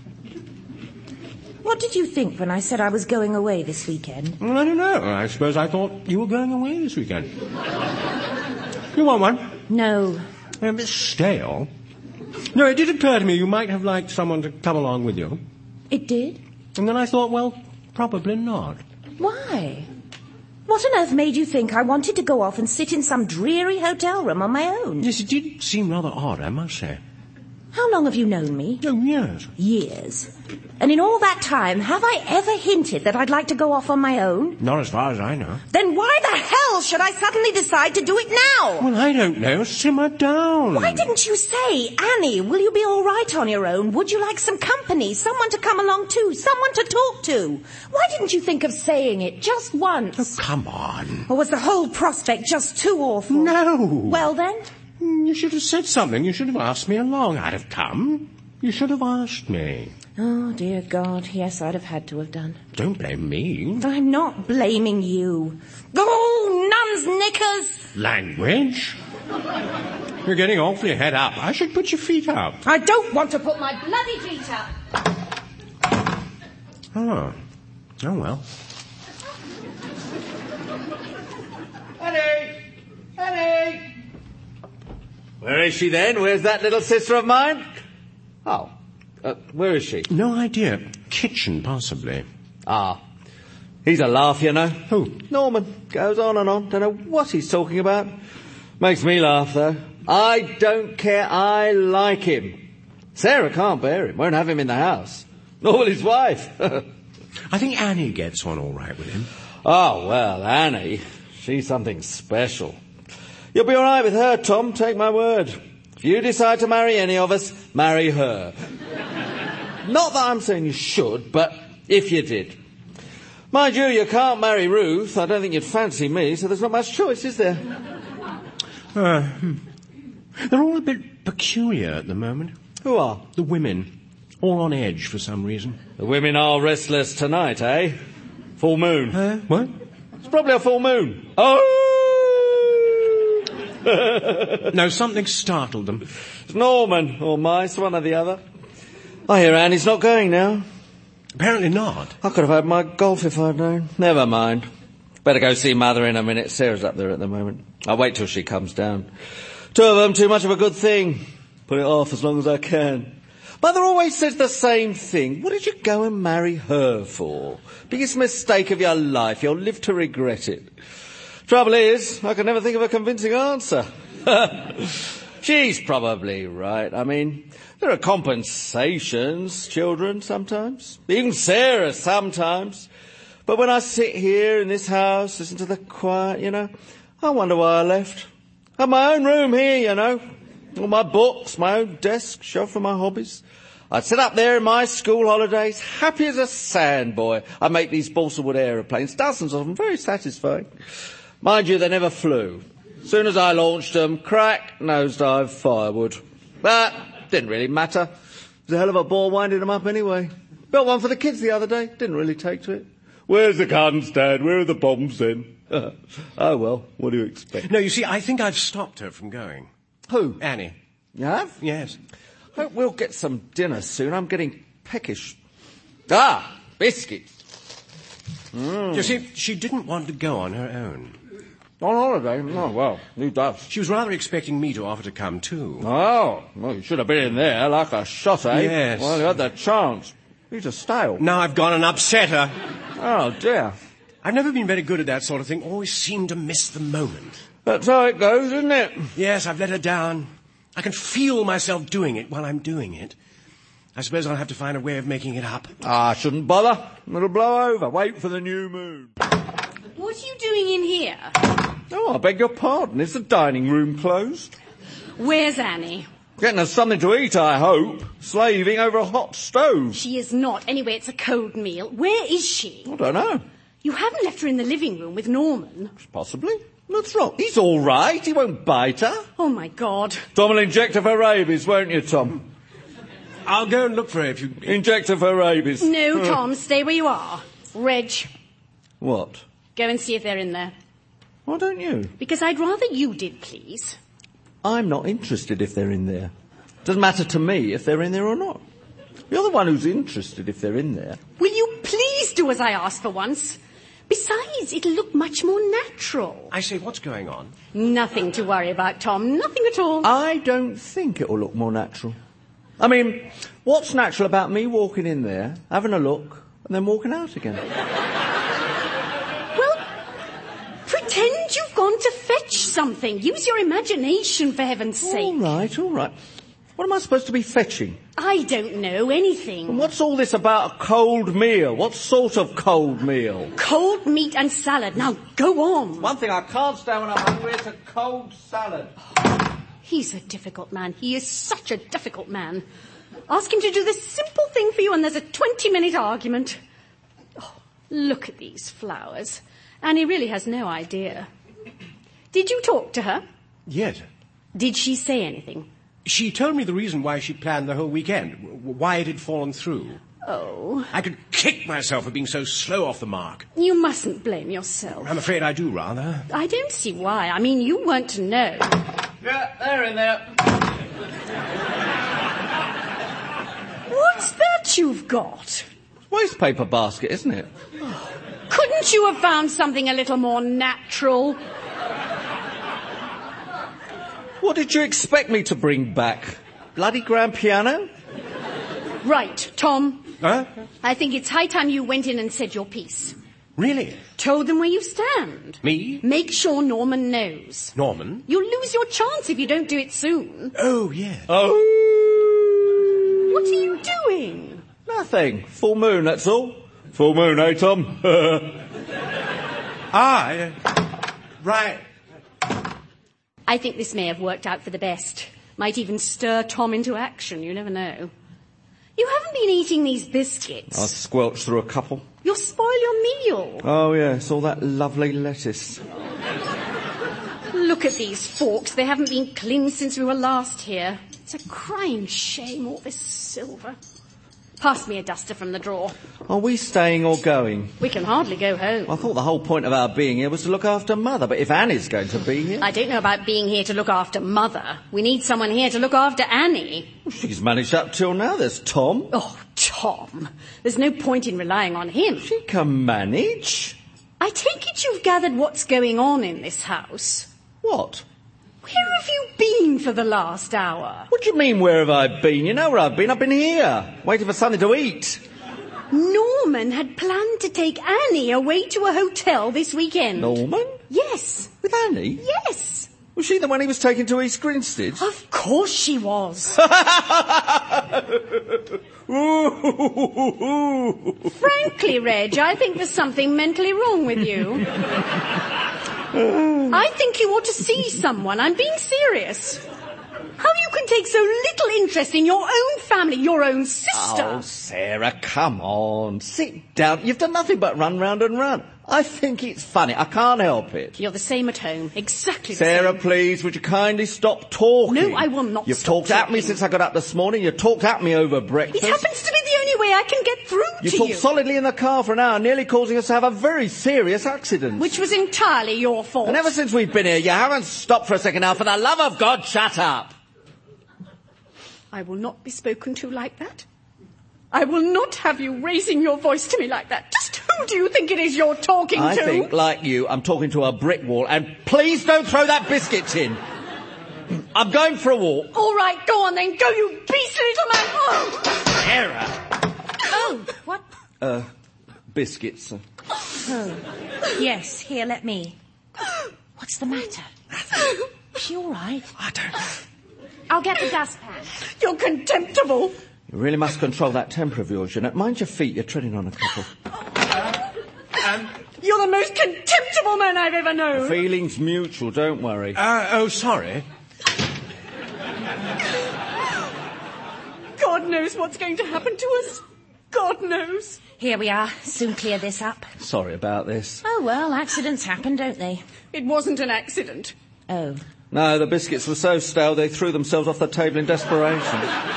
What did you think when I said I was going away this weekend? Well, I don't know. I suppose I thought you were going away this weekend. You want one? No. A bit stale. No, it did occur to me you might have liked someone to come along with you. It did? And then I thought, well, probably not. Why? What on earth made you think I wanted to go off and sit in some dreary hotel room on my own? Yes, it did seem rather odd, I must say. How long have you known me? Oh, years. Years. And in all that time, have I ever hinted that I'd like to go off on my own? Not as far as I know. Then why the hell should I suddenly decide to do it now? Well, I don't know. Simmer down. Why didn't you say, Annie, will you be all right on your own? Would you like some company? Someone to come along to? Someone to talk to? Why didn't you think of saying it just once? Oh, come on. Or was the whole prospect just too awful? No. Well, then? You should have said something. You should have asked me along. I'd have come. You should have asked me. Oh, dear God. Yes, I'd have had to have done. Don't blame me. I'm not blaming you. Oh, nun's knickers! Language? You're getting awfully head up. I should put your feet up. I don't want to put my bloody feet up. Oh well. Annie! Where is she then? Where's that little sister of mine? Oh, where is she? No idea. Kitchen, possibly. Ah, he's a laugh, you know. Who? Norman. Goes on and on. Don't know what he's talking about. Makes me laugh, though. I don't care. I like him. Sarah can't bear him. Won't have him in the house. Nor will his wife. I think Annie gets on all right with him. Oh, well, Annie. She's something special. You'll be all right with her, Tom, take my word. If you decide to marry any of us, marry her. Not that I'm saying you should, but if you did. Mind you can't marry Ruth. I don't think you'd fancy me, so there's not much choice, is there? They're all a bit peculiar at the moment. Who are? The women. All on edge for some reason. The women are restless tonight, eh? Full moon. What? It's probably a full moon. Oh! No, something startled them. It's Norman, or mice, one or the other. I hear Annie's not going now. Apparently not. I could have had my golf if I'd known. Never mind. Better go see Mother in a minute. Sarah's up there at the moment. I'll wait till she comes down. 2 of them, too much of a good thing. Put it off as long as I can. Mother always says the same thing. What did you go and marry her for? Biggest mistake of your life. You'll live to regret it. Trouble is, I can never think of a convincing answer. She's probably right. I mean, there are compensations, children, sometimes. Even Sarah, sometimes. But when I sit here in this house, listen to the quiet, you know, I wonder why I left. I have my own room here, you know. All my books, my own desk, shelf for my hobbies. I'd sit up there in my school holidays, happy as a sandboy. I make these balsa wood aeroplanes, dozens of them, very satisfying. Mind you, they never flew. As soon as I launched them, crack, nosedive, firewood. But didn't really matter. It was a hell of a bore winding them up anyway. Built one for the kids the other day. Didn't really take to it. Where's the guns, Dad? Where are the bombs then? Oh, well, what do you expect? No, you see, I think I've stopped her from going. Who? Annie. You have? Yes. Hope we'll get some dinner soon. I'm getting peckish. Ah, biscuits. You see, she didn't want to go on her own. On holiday? Oh, well, who does? She was rather expecting me to offer to come too. Oh, well, you should have been in there like a shot, eh? Yes. Well, you had that chance. He's a stale. Now I've gone and upset her. Oh, dear. I've never been very good at that sort of thing. Always seem to miss the moment. That's how it goes, isn't it? Yes, I've let her down. I can feel myself doing it while I'm doing it. I suppose I'll have to find a way of making it up. I shouldn't bother. It'll blow over. Wait for the new moon. What are you doing in here? Oh, I beg your pardon. Is the dining room closed? Where's Annie? Getting us something to eat, I hope. Slaving over a hot stove. She is not. Anyway, it's a cold meal. Where is she? I don't know. You haven't left her in the living room with Norman. Possibly. What's wrong? He's all right. He won't bite her. Oh, my God. Tom will inject her for rabies, won't you, Tom? I'll go and look for her if you... Inject her for rabies. No, Tom, stay where you are. Reg, What? go and see if they're in there. Why don't you? Because I'd rather you did, please. I'm not interested if they're in there. Doesn't matter to me if they're in there or not. You're the one who's interested if they're in there. Will you please do as I asked for once? Besides, it'll look much more natural. I say, what's going on? Nothing to worry about, Tom. Nothing at all. I don't think it'll look more natural. I mean, what's natural about me walking in there, having a look, and then walking out again? Well, pretend you've gone to fetch something. Use your imagination, for heaven's sake. All right, all right. What am I supposed to be fetching? I don't know anything. And what's all this about a cold meal? What sort of cold meal? Cold meat and salad. Now, go on. One thing I can't stand when I'm hungry is a cold salad. He's a difficult man. He is such a difficult man. Ask him to do this simple thing for you and there's a 20-minute argument. Oh, look at these flowers. Annie really has no idea. Did you talk to her? Yes. Did she say anything? She told me the reason why she planned the whole weekend, why it had fallen through. Oh. I could kick myself for being so slow off the mark. You mustn't blame yourself. I'm afraid I do, rather. I don't see why. I mean, you weren't to know. Yeah, they're in there. What's that you've got? Wastepaper basket, isn't it? Couldn't you have found something a little more natural? What did you expect me to bring back? Bloody grand piano? Right, Tom. Huh? I think it's high time you went in and said your piece. Really? Told them where you stand. Me? Make sure Norman knows. Norman? You'll lose your chance if you don't do it soon. Oh, yes. Oh. What are you doing? Nothing. Full moon, that's all. Full moon, eh, Tom? Right. I think this may have worked out for the best. Might even stir Tom into action, you never know. You haven't been eating these biscuits. I squelched through a couple. You'll spoil your meal. Oh, yes, all that lovely lettuce. Look at these forks. They haven't been cleaned since we were last here. It's a crying shame, all this silver. Pass me a duster from the drawer. Are we staying or going? We can hardly go home. I thought the whole point of our being here was to look after Mother, but if Annie's going to be here... I don't know about being here to look after Mother. We need someone here to look after Annie. Well, she's managed up till now. There's Tom. Oh, Tom. There's no point in relying on him. She can manage. I take it you've gathered what's going on in this house. What? Where have you been for the last hour? What do you mean, where have I been? You know where I've been. I've been here, waiting for something to eat. Norman had planned to take Annie away to a hotel this weekend. Norman? Yes. With Annie? Yes. Was she the one he was taking to East Grinstead? Of course she was. Frankly, Reg, I think there's something mentally wrong with you. I think you ought to see someone. I'm being serious. How you can take so little interest in your own family, your own sister. Oh, Sarah, come on. Sit down. You've done nothing but run round and run. I think it's funny. I can't help it. You're the same at home. Exactly the Sarah, same. please, would you kindly stop talking? No, I will not You've stop talked at me talking. since I got up this morning. You talked at me over breakfast. It happens to be the only way I can get through You to talked you. solidly in the car for an hour, nearly causing us to have a very serious accident. Which was entirely your fault. And ever since we've been here, you haven't stopped for a second now. For the love of God, shut up. I will not be spoken to like that. I will not have you raising your voice to me like that. Just who do you think it is you're talking to? I think, like you, I'm talking to a brick wall. And please don't throw that biscuit tin. I'm going for a walk. All right, go on then. Go, you beastly little man. Oh. Sarah! Oh, what? Biscuits. Oh. Yes, here, let me. What's the matter? Is she all right? I don't know. I'll get the dustpan. You're contemptible. You really must control that temper of yours, Jeanette. Mind your feet, you're treading on a couple. You're the most contemptible man I've ever known. Feelings mutual, don't worry. Sorry. God knows what's going to happen to us. God knows. Here we are. Soon clear this up. Sorry about this. Oh, well, accidents happen, don't they? It wasn't an accident. Oh. No, the biscuits were so stale they threw themselves off the table in desperation.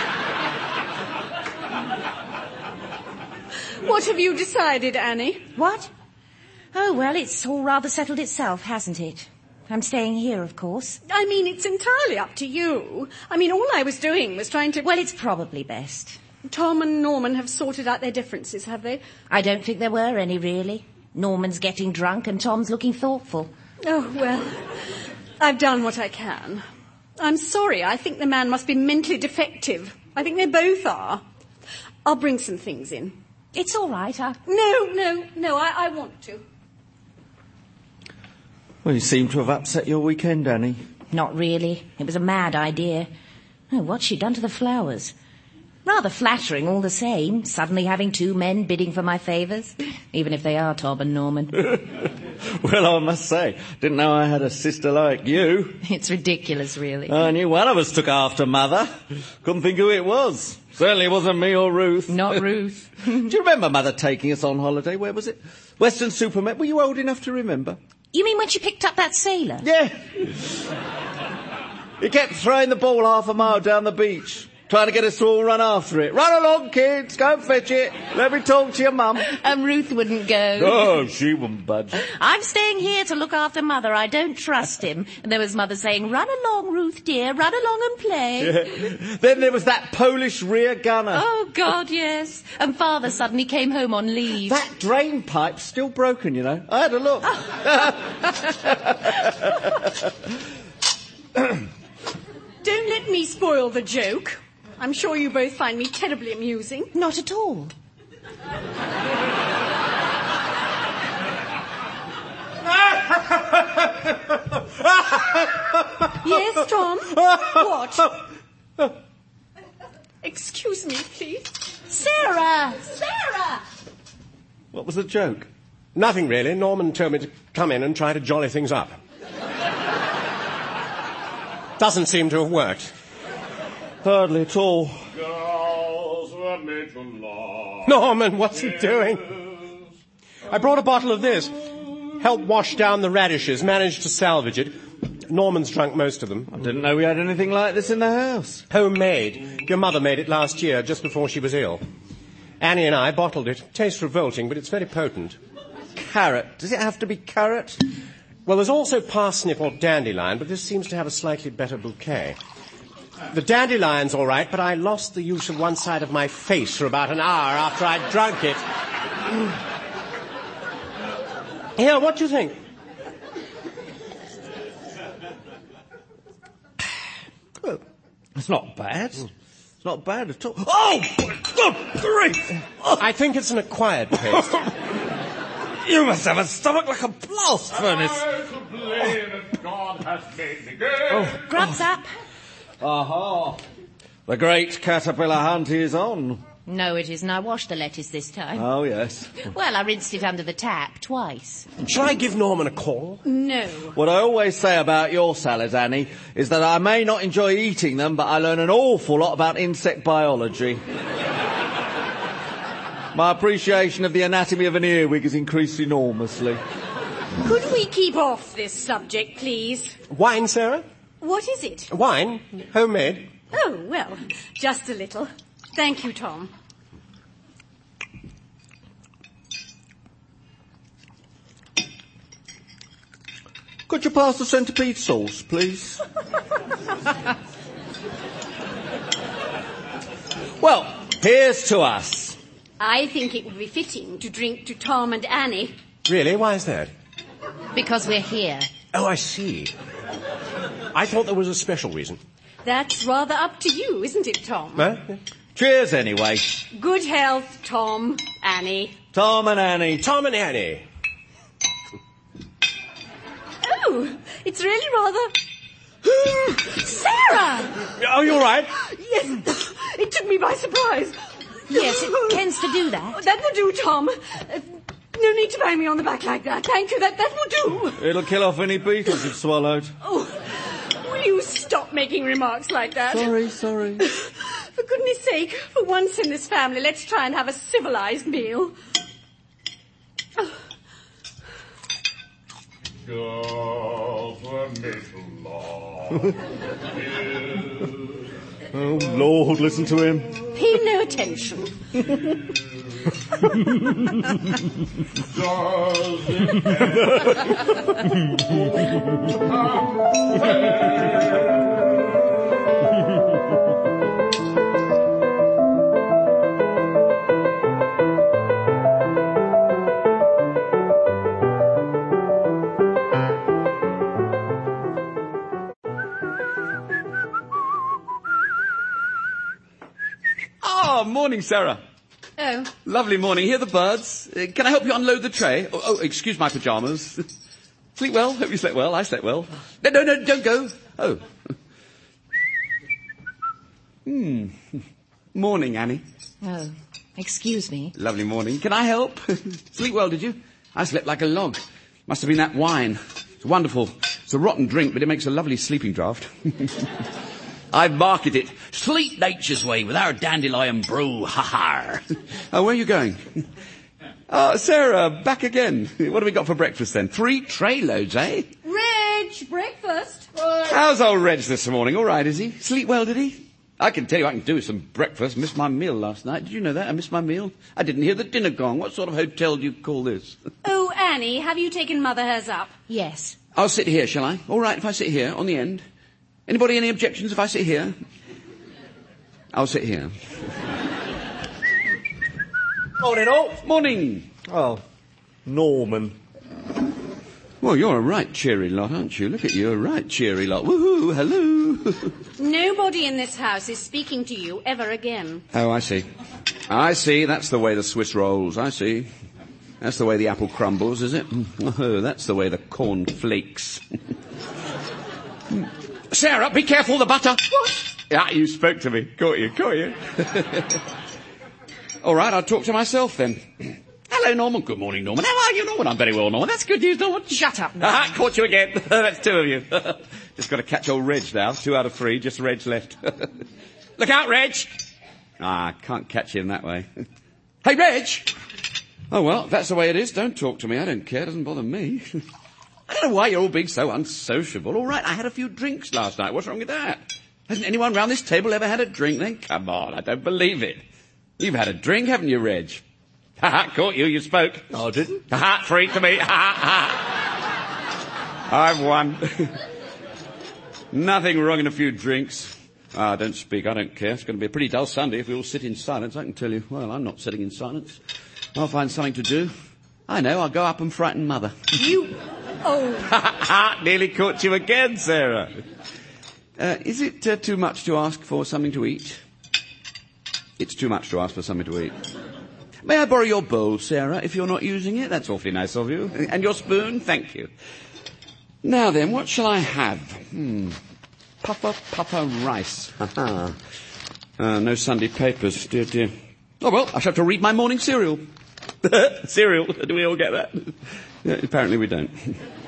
What have you decided, Annie? What? Oh, well, it's all rather settled itself, hasn't it? I'm staying here, of course. I mean, it's entirely up to you. I mean, all I was doing was trying to... Well, it's probably best. Tom and Norman have sorted out their differences, have they? I don't think there were any, really. Norman's getting drunk and Tom's looking thoughtful. Oh, well, I've done what I can. I'm sorry, I think the man must be mentally defective. I think they both are. I'll bring some things in. It's all right, No, I want to. Well, you seem to have upset your weekend, Annie. Not really. It was a mad idea. Oh, what's she done to the flowers? Rather flattering all the same, suddenly having two men bidding for my favours, even if they are Tom and Norman. Well, I must say, didn't know I had a sister like you. It's ridiculous, really. I knew one of us took after Mother. Couldn't think who it was. Certainly wasn't me or Ruth. Not Ruth. Do you remember Mother taking us on holiday? Where was it? Weston-super-Mare. Were you old enough to remember? You mean when she picked up that sailor? Yeah. He kept throwing the ball half a mile down the beach, trying to get us to all run after it. Run along, kids. Go and fetch it. Let me talk to your mum. And Ruth wouldn't go. Oh, she wouldn't budge. I'm staying here to look after Mother. I don't trust him. And there was Mother saying, run along, Ruth, dear. Run along and play. Yeah. Then there was that Polish rear gunner. Oh, God, yes. And Father suddenly came home on leave. That drain pipe's still broken, you know. I had a look. Don't let me spoil the joke. I'm sure you both find me terribly amusing. Not at all. Yes, Tom? What? Excuse me, please. Sarah! Sarah! What was the joke? Nothing really. Norman told me to come in and try to jolly things up. Doesn't seem to have worked. Hardly at all. Norman, what's he doing? I brought a bottle of this. Helped wash down the radishes, managed to salvage it. Norman's drunk most of them. I didn't know we had anything like this in the house. Homemade. Your mother made it last year, just before she was ill. Annie and I bottled it. Tastes revolting, but it's very potent. Carrot. Does it have to be carrot? Well, there's also parsnip or dandelion, but this seems to have a slightly better bouquet. The dandelion's all right, but I lost the use of one side of my face for about an hour after I'd drunk it. Here, what do you think? Well, it's not bad. It's not bad at all. Oh, good grief! I think it's an acquired taste. You must have a stomach like a blast furnace. God has made me good. Grub's up. Aha. The great caterpillar hunt is on. No, it isn't. I washed the lettuce this time. Oh, yes. Well, I rinsed it under the tap twice. Shall I give Norman a call? No. What I always say about your salads, Annie, is that I may not enjoy eating them, but I learn an awful lot about insect biology. My appreciation of the anatomy of an earwig has increased enormously. Could we keep off this subject, please? Wine, Sarah? What is it? Wine? Homemade? Oh, well, just a little. Thank you, Tom. Could you pass the centipede sauce, please? Well, here's to us. I think it would be fitting to drink to Tom and Annie. Really? Why is that? Because we're here. Oh, I see. I thought there was a special reason. That's rather up to you, isn't it, Tom? Huh? Cheers, anyway. Good health, Tom, Annie. Tom and Annie. Tom and Annie. Oh, it's really rather... Sarah! Oh, you're right. Yes, it took me by surprise. Yes, it tends to do that. That will do, Tom. No need to bang me on the back like that. Thank you, that will do. It'll kill off any beetles you've swallowed. Oh, will you stop making remarks like that? Sorry. For goodness sake, for once in this family, let's try and have a civilized meal. Oh, Lord, listen to him. Pay no attention. Morning, Sarah. Oh. Lovely morning. Hear the birds. Can I help you unload the tray? Oh, excuse my pyjamas. Sleep well? Hope you slept well. I slept well. No, don't go. Oh. Morning, Annie. Oh, excuse me. Lovely morning. Can I help? Sleep well, did you? I slept like a log. Must have been that wine. It's wonderful. It's a rotten drink, but it makes a lovely sleeping draught. I've marketed it. Sleep nature's way with our dandelion brew. Ha-ha. Oh, where are you going? Sarah, back again. What have we got for breakfast then? 3 tray loads, eh? Reg, breakfast. How's old Reg this morning? All right, is he? Sleep well, did he? I can tell you I can do with some breakfast. Missed my meal last night. Did you know that? I missed my meal. I didn't hear the dinner gong. What sort of hotel do you call this? Oh, Annie, have you taken Mother hers up? Yes. I'll sit here, shall I? All right if I sit here, on the end. Anybody any objections if I sit here? I'll sit here. Morning, all. Morning. Oh, Norman. Well, you're a right cheery lot, aren't you? Look at you, a right cheery lot. Woohoo, hello. Nobody in this house is speaking to you ever again. Oh, I see. I see, that's the way the Swiss rolls, I see. That's the way the apple crumbles, is it? Oh, that's the way the corn flakes. Sarah, be careful, the butter. What? Yeah, you spoke to me. Caught you. All right, I'll talk to myself then. Hello, Norman. Good morning, Norman. How are you, Norman? I'm very well, Norman. That's good news, Norman. Shut up, Norman. Aha, caught you again. That's 2 of you. Just got to catch old Reg now. 2 out of 3, just Reg left. Look out, Reg. I can't catch him that way. Hey, Reg. Oh, well, if that's the way it is, don't talk to me. I don't care. It doesn't bother me. I don't know why you're all being so unsociable. All right, I had a few drinks last night. What's wrong with that? Hasn't anyone round this table ever had a drink then? Come on, I don't believe it. You've had a drink, haven't you, Reg? Ha-ha, caught you, you spoke. Oh, I didn't? Ha-ha, 3 to me. Ha-ha. I've won. Nothing wrong in a few drinks. Don't speak, I don't care. It's going to be a pretty dull Sunday if we all sit in silence, I can tell you. Well, I'm not sitting in silence. I'll find something to do. I know, I'll go up and frighten Mother. You... Oh. Nearly caught you again, Sarah. Is it too much to ask for something to eat? It's too much to ask for something to eat. May I borrow your bowl, Sarah, if you're not using it? That's awfully nice of you. And your spoon? Thank you. Now then, what shall I have? Puffer rice. No Sunday papers, dear, dear. Oh, well, I shall have to read my morning cereal. Cereal, do we all get that? Yeah, apparently we don't.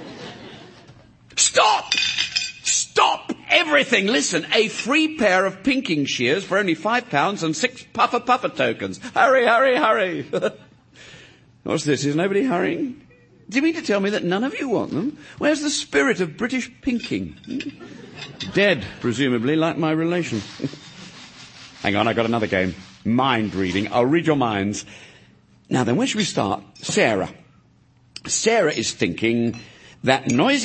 Stop! Stop everything! Listen, a free pair of pinking shears for only £5 and 6 puffer tokens. Hurry, hurry, hurry! What's this? Is nobody hurrying? Do you mean to tell me that none of you want them? Where's the spirit of British pinking? Dead, presumably, like my relation. Hang on, I got another game. Mind reading. I'll read your minds. Now then, where should we start? Sarah. Sarah is thinking that noisy